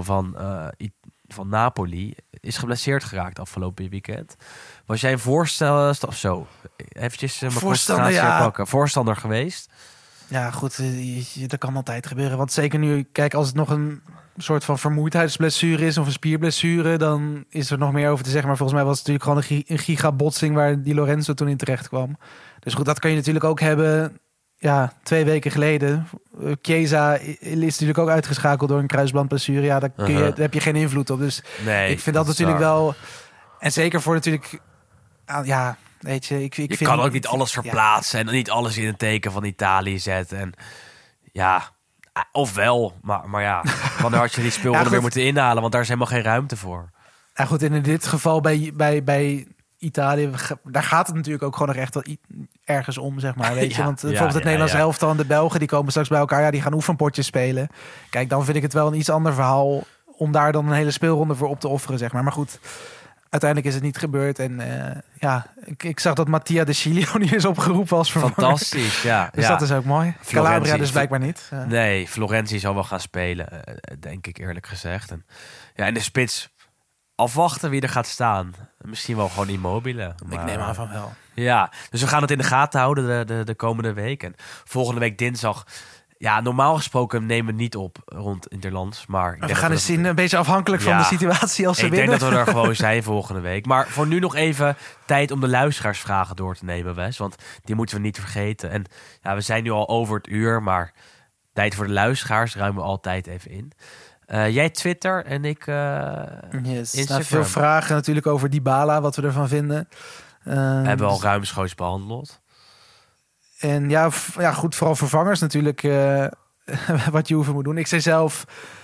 van Napoli is geblesseerd geraakt afgelopen weekend. Was jij een voorstander of zo? Eventjes mijn concentratie pakken. Voorstander geweest? Ja, goed, dat kan altijd gebeuren. Want zeker nu, kijk, als het nog een soort van vermoeidheidsblessure is of een spierblessure, dan is er nog meer over te zeggen. Maar volgens mij was het natuurlijk gewoon een gigabotsing waar Di Lorenzo toen in terecht kwam. Dus goed, dat kan je natuurlijk ook hebben. Ja, 2 weken geleden. Chiesa is natuurlijk ook uitgeschakeld door een kruisbandblessure. Ja, daar heb je geen invloed op. Dus nee, ik vind dat natuurlijk wel... En zeker voor natuurlijk... Ja, weet je, ik vind... kan ook niet alles verplaatsen en niet alles in het teken van Italië zetten. En ja, ofwel, maar ja, wanneer had je die speelronde weer moeten inhalen? Want daar is helemaal geen ruimte voor. Ja, goed, en in dit geval bij Italië, daar gaat het natuurlijk ook gewoon nog echt wel ergens om, zeg maar. Weet je? Want bijvoorbeeld het Nederlandse elftal en de Belgen, die komen straks bij elkaar. Ja, die gaan oefenpotjes spelen. Kijk, dan vind ik het wel een iets ander verhaal om daar dan een hele speelronde voor op te offeren, zeg maar. Maar goed, uiteindelijk is het niet gebeurd. En ik zag dat Mattia de Chilio nu is opgeroepen als vervanger. Fantastisch, ja. Dus dat is ook mooi. Calabria dus blijkbaar niet. Nee, Florenzi zal wel gaan spelen, denk ik eerlijk gezegd. En in de spits afwachten wie er gaat staan. Misschien wel gewoon Immobile. Maar... Ik neem aan van wel. Ja, dus we gaan het in de gaten houden de komende week. En volgende week dinsdag... Ja, normaal gesproken nemen we niet op rond Interlands. Maar we gaan eens zien, een beetje afhankelijk van de situatie als ze winnen. Ik denk dat we er gewoon zijn volgende week. Maar voor nu nog even tijd om de luisteraarsvragen door te nemen, Wes. Want die moeten we niet vergeten. En ja, we zijn nu al over het uur, maar tijd voor de luisteraars ruimen we altijd even in. Jij Twitter en ik Instagram. Nou, veel vragen natuurlijk over Dybala, wat we ervan vinden. Hebben we al ruimschoots behandeld. En ja, goed, vooral vervangers natuurlijk wat Juve moet doen. Ik zei zelf,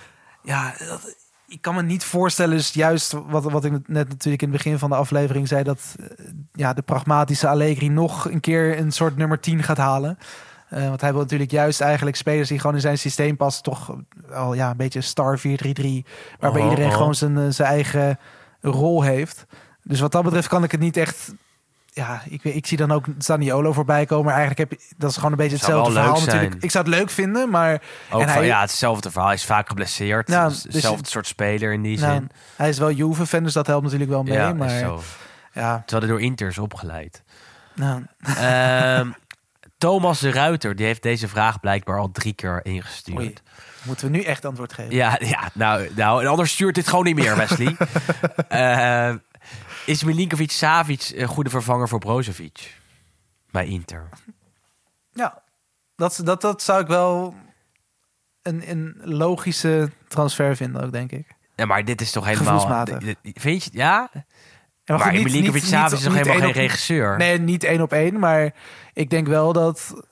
ik kan me niet voorstellen, dus juist wat ik net natuurlijk in het begin van de aflevering zei, dat de pragmatische Allegri nog een keer een soort nummer 10 gaat halen. Want hij wil natuurlijk juist eigenlijk spelers die gewoon in zijn systeem passen. Toch al een beetje star 4-3-3. Waarbij iedereen gewoon zijn eigen rol heeft. Dus wat dat betreft kan ik het niet echt... Ja, ik zie dan ook Zaniolo voorbij komen. Maar eigenlijk dat is gewoon een beetje hetzelfde verhaal natuurlijk. Ik zou het leuk vinden, maar... Ook hetzelfde verhaal. Hij is vaak geblesseerd. Hetzelfde soort speler in die zin. Hij is wel Juve-fan, dus dat helpt natuurlijk wel mee. Ja, maar zo. Ja. Terwijl hij door Inter is opgeleid. Nou. Thomas de Ruiter, die heeft deze vraag blijkbaar al 3 keer ingestuurd. Oei. Moeten we nu echt antwoord geven? Ja, nou, anders stuurt dit gewoon niet meer, Wesley. Is Milinkovic-Savic een goede vervanger voor Brozovic bij Inter? Ja, dat zou ik wel een logische transfer vinden ook, denk ik. Ja, maar dit is toch helemaal... Gevoelsmatig. Vind je? Ja? Ja, maar Milinkovic-Savic is toch helemaal geen regisseur? Nee, niet 1 op 1. Maar ik denk wel dat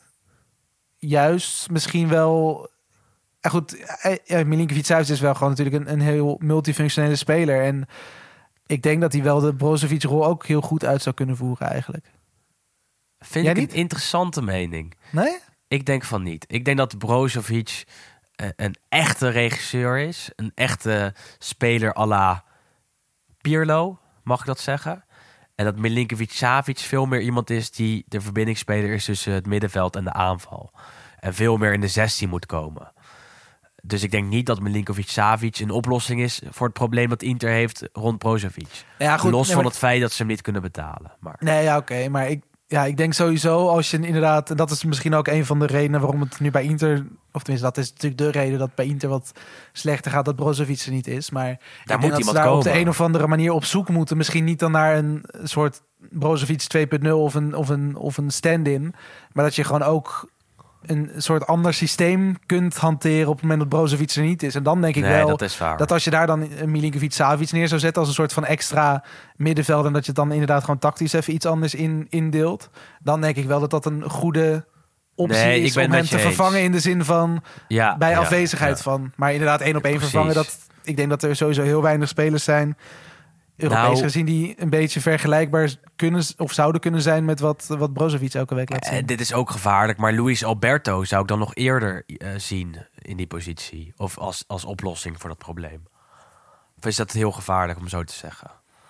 juist misschien wel... goed, Milinkovic-Savic is wel gewoon natuurlijk een heel multifunctionele speler. En ik denk dat hij wel de Brozovic-rol ook heel goed uit zou kunnen voeren eigenlijk. Vind ik een interessante mening. Nee? Ik denk van niet. Ik denk dat Brozovic een echte regisseur is. Een echte speler à la Pirlo, mag ik dat zeggen? En dat Milinkovic-Savic veel meer iemand is die de verbindingsspeler is tussen het middenveld en de aanval. En veel meer in de 16 moet komen. Dus ik denk niet dat Milinkovic-Savic een oplossing is voor het probleem dat Inter heeft rond Brozovic. Ja, goed, Los van het feit dat ze hem niet kunnen betalen. Maar... Nee, ja, oké. Maar ik denk sowieso als je inderdaad... En dat is misschien ook een van de redenen waarom het nu bij Inter... Of tenminste, dat is natuurlijk de reden dat bij Inter wat slechter gaat, dat Brozovic er niet is. Maar daar moet iemand daar komen. Op de een of andere manier op zoek moeten. Misschien niet dan naar een soort Brozovic 2.0 of een stand-in. Maar dat je gewoon ook een soort ander systeem kunt hanteren op het moment dat Brozovic er niet is. En dan denk ik wel dat als je daar dan een Milinkovic-Savic neer zou zetten als een soort van extra middenveld en dat je het dan inderdaad gewoon tactisch even iets anders indeelt, dan denk ik wel dat een goede optie is om hem te vervangen in de zin van bij afwezigheid van. Maar inderdaad 1 op 1 vervangen, ik denk dat er sowieso heel weinig spelers zijn Europees gezien die een beetje vergelijkbaar kunnen of zouden kunnen zijn met wat Brozovic elke week laat zien. Dit is ook gevaarlijk, maar Luis Alberto zou ik dan nog eerder zien in die positie. Of als oplossing voor dat probleem. Of is dat heel gevaarlijk om zo te zeggen?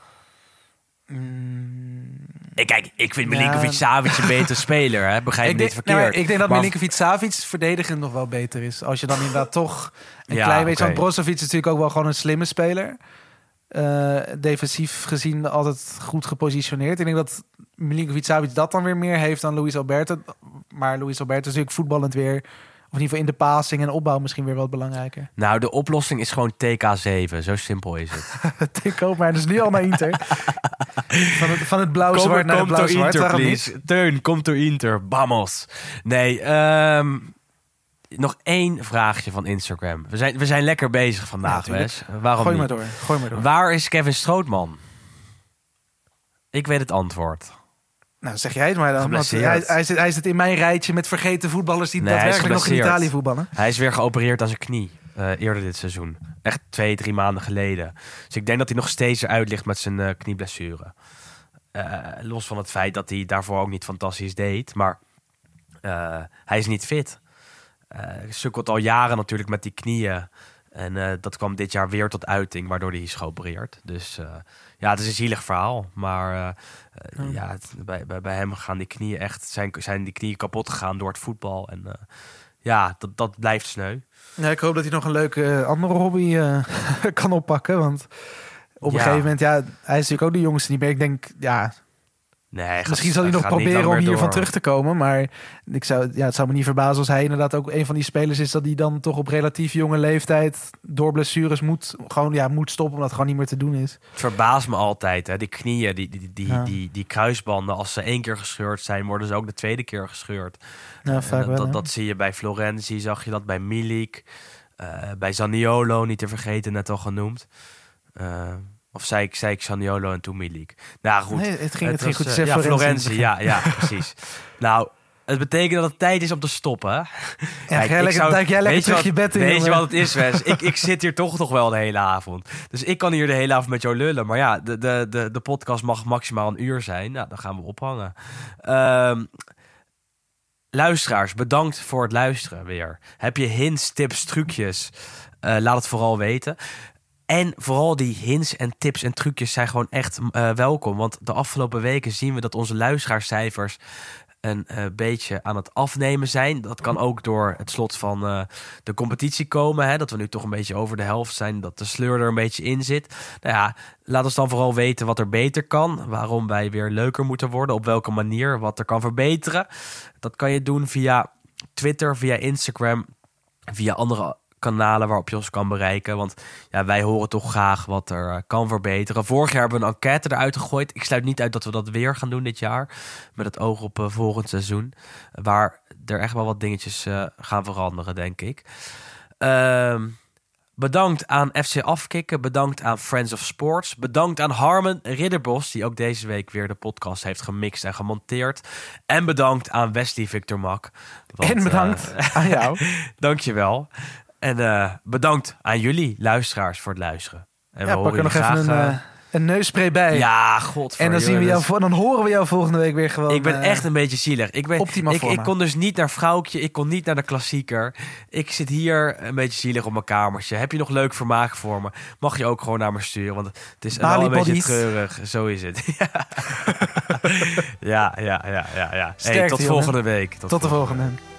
Kijk, ik vind Milinkovic-Savic een betere speler. Hè? Begrijp me niet verkeerd. Ik denk dat Milinkovic-Savic verdedigend nog wel beter is. Als je dan inderdaad toch een klein beetje... Want Brozovic is natuurlijk ook wel gewoon een slimme speler. Defensief gezien altijd goed gepositioneerd. Ik denk dat Milinkovic-Savic dat dan weer meer heeft dan Luis Alberto. Maar Luis Alberto is natuurlijk voetballend weer... Of in ieder geval in de passing en opbouw misschien weer wat belangrijker. Nou, de oplossing is gewoon TK7. Zo simpel is het. Ik koop mij dus nu al naar Inter. van het blauw-zwart naar het blauw-zwart. Inter, please. Teun, komt door Inter. Vamos. Nee, nog 1 vraagje van Instagram. We zijn lekker bezig vandaag, Wes. Waarom Gooi niet? maar door. Waar is Kevin Strootman? Ik weet het antwoord. Nou, zeg jij het maar dan. Want hij zit in mijn rijtje met vergeten voetballers die daadwerkelijk nog in Italië voetballen. Hij is weer geopereerd aan zijn knie eerder dit seizoen. Echt 2-3 maanden geleden. Dus ik denk dat hij nog steeds eruit ligt met zijn knieblessure. Los van het feit dat hij daarvoor ook niet fantastisch deed. Maar hij is niet fit. Hij sukkelt al jaren natuurlijk met die knieën. En dat kwam dit jaar weer tot uiting, waardoor hij is geopereerd. Dus het is een zielig verhaal. Maar bij hem gaan die knieën echt... Zijn die knieën kapot gegaan door het voetbal. En dat blijft sneu. Ja, ik hoop dat hij nog een leuke andere hobby kan oppakken. Want op een gegeven moment... Ja, hij is natuurlijk ook de jongste niet meer. Ik denk, misschien zal hij nog proberen om hiervan terug te komen. Maar het zou me niet verbazen als hij inderdaad ook een van die spelers is... dat hij dan toch op relatief jonge leeftijd door blessures moet stoppen... omdat het gewoon niet meer te doen is. Het verbaast me altijd. Hè? Die knieën, die kruisbanden... als ze 1 keer gescheurd zijn, worden ze ook de 2e keer gescheurd. Ja, vaak wel, dat zie je bij Florenzi, zag je dat bij Milik. Bij Zaniolo, niet te vergeten, net al genoemd. Of zei ik Zaniolo en toen Milik? Nou goed. Nee, het ging goed. Florenzi, ja, precies. Nou, het betekent dat het tijd is om te stoppen. Ja, duik jij lekker terug je bed in. Weet je wat het is, Wes? ik zit hier toch nog wel de hele avond. Dus ik kan hier de hele avond met jou lullen. Maar ja, de podcast mag maximaal 1 uur zijn. Nou, dan gaan we ophangen. luisteraars, bedankt voor het luisteren weer. Heb je hints, tips, trucjes? Laat het vooral weten. En vooral die hints en tips en trucjes zijn gewoon echt welkom. Want de afgelopen weken zien we dat onze luisteraarscijfers een beetje aan het afnemen zijn. Dat kan ook door het slot van de competitie komen. Hè? Dat we nu toch een beetje over de helft zijn. Dat de sleur er een beetje in zit. Nou ja, laat ons dan vooral weten wat er beter kan. Waarom wij weer leuker moeten worden. Op welke manier. Wat er kan verbeteren. Dat kan je doen via Twitter, via Instagram. Via andere kanalen waarop je ons kan bereiken. Want ja, wij horen toch graag wat er kan verbeteren. Vorig jaar hebben we een enquête eruit gegooid. Ik sluit niet uit dat we dat weer gaan doen dit jaar. Met het oog op volgend seizoen. Waar er echt wel wat dingetjes gaan veranderen, denk ik. Bedankt aan FC Afkikken. Bedankt aan Friends of Sports. Bedankt aan Harmen Ridderbos, die ook deze week weer de podcast heeft gemixt en gemonteerd. En bedankt aan Wesley Victor Mak. En bedankt aan jou. Dankjewel. En bedankt aan jullie luisteraars voor het luisteren. En ja, pak er nog graag, even een neusspray bij. Ja, god. En dan, dan horen we jou volgende week weer gewoon. Ik ben echt een beetje zielig. Ik kon dus niet naar Vrouwtje. Ik kon niet naar de klassieker. Ik zit hier een beetje zielig op mijn kamertje. Heb je nog leuk vermaak voor me? Mag je ook gewoon naar me sturen? Want het is wel een beetje treurig. Zo is het. Ja. Sterkte, hey, tot volgende week. Tot de volgende.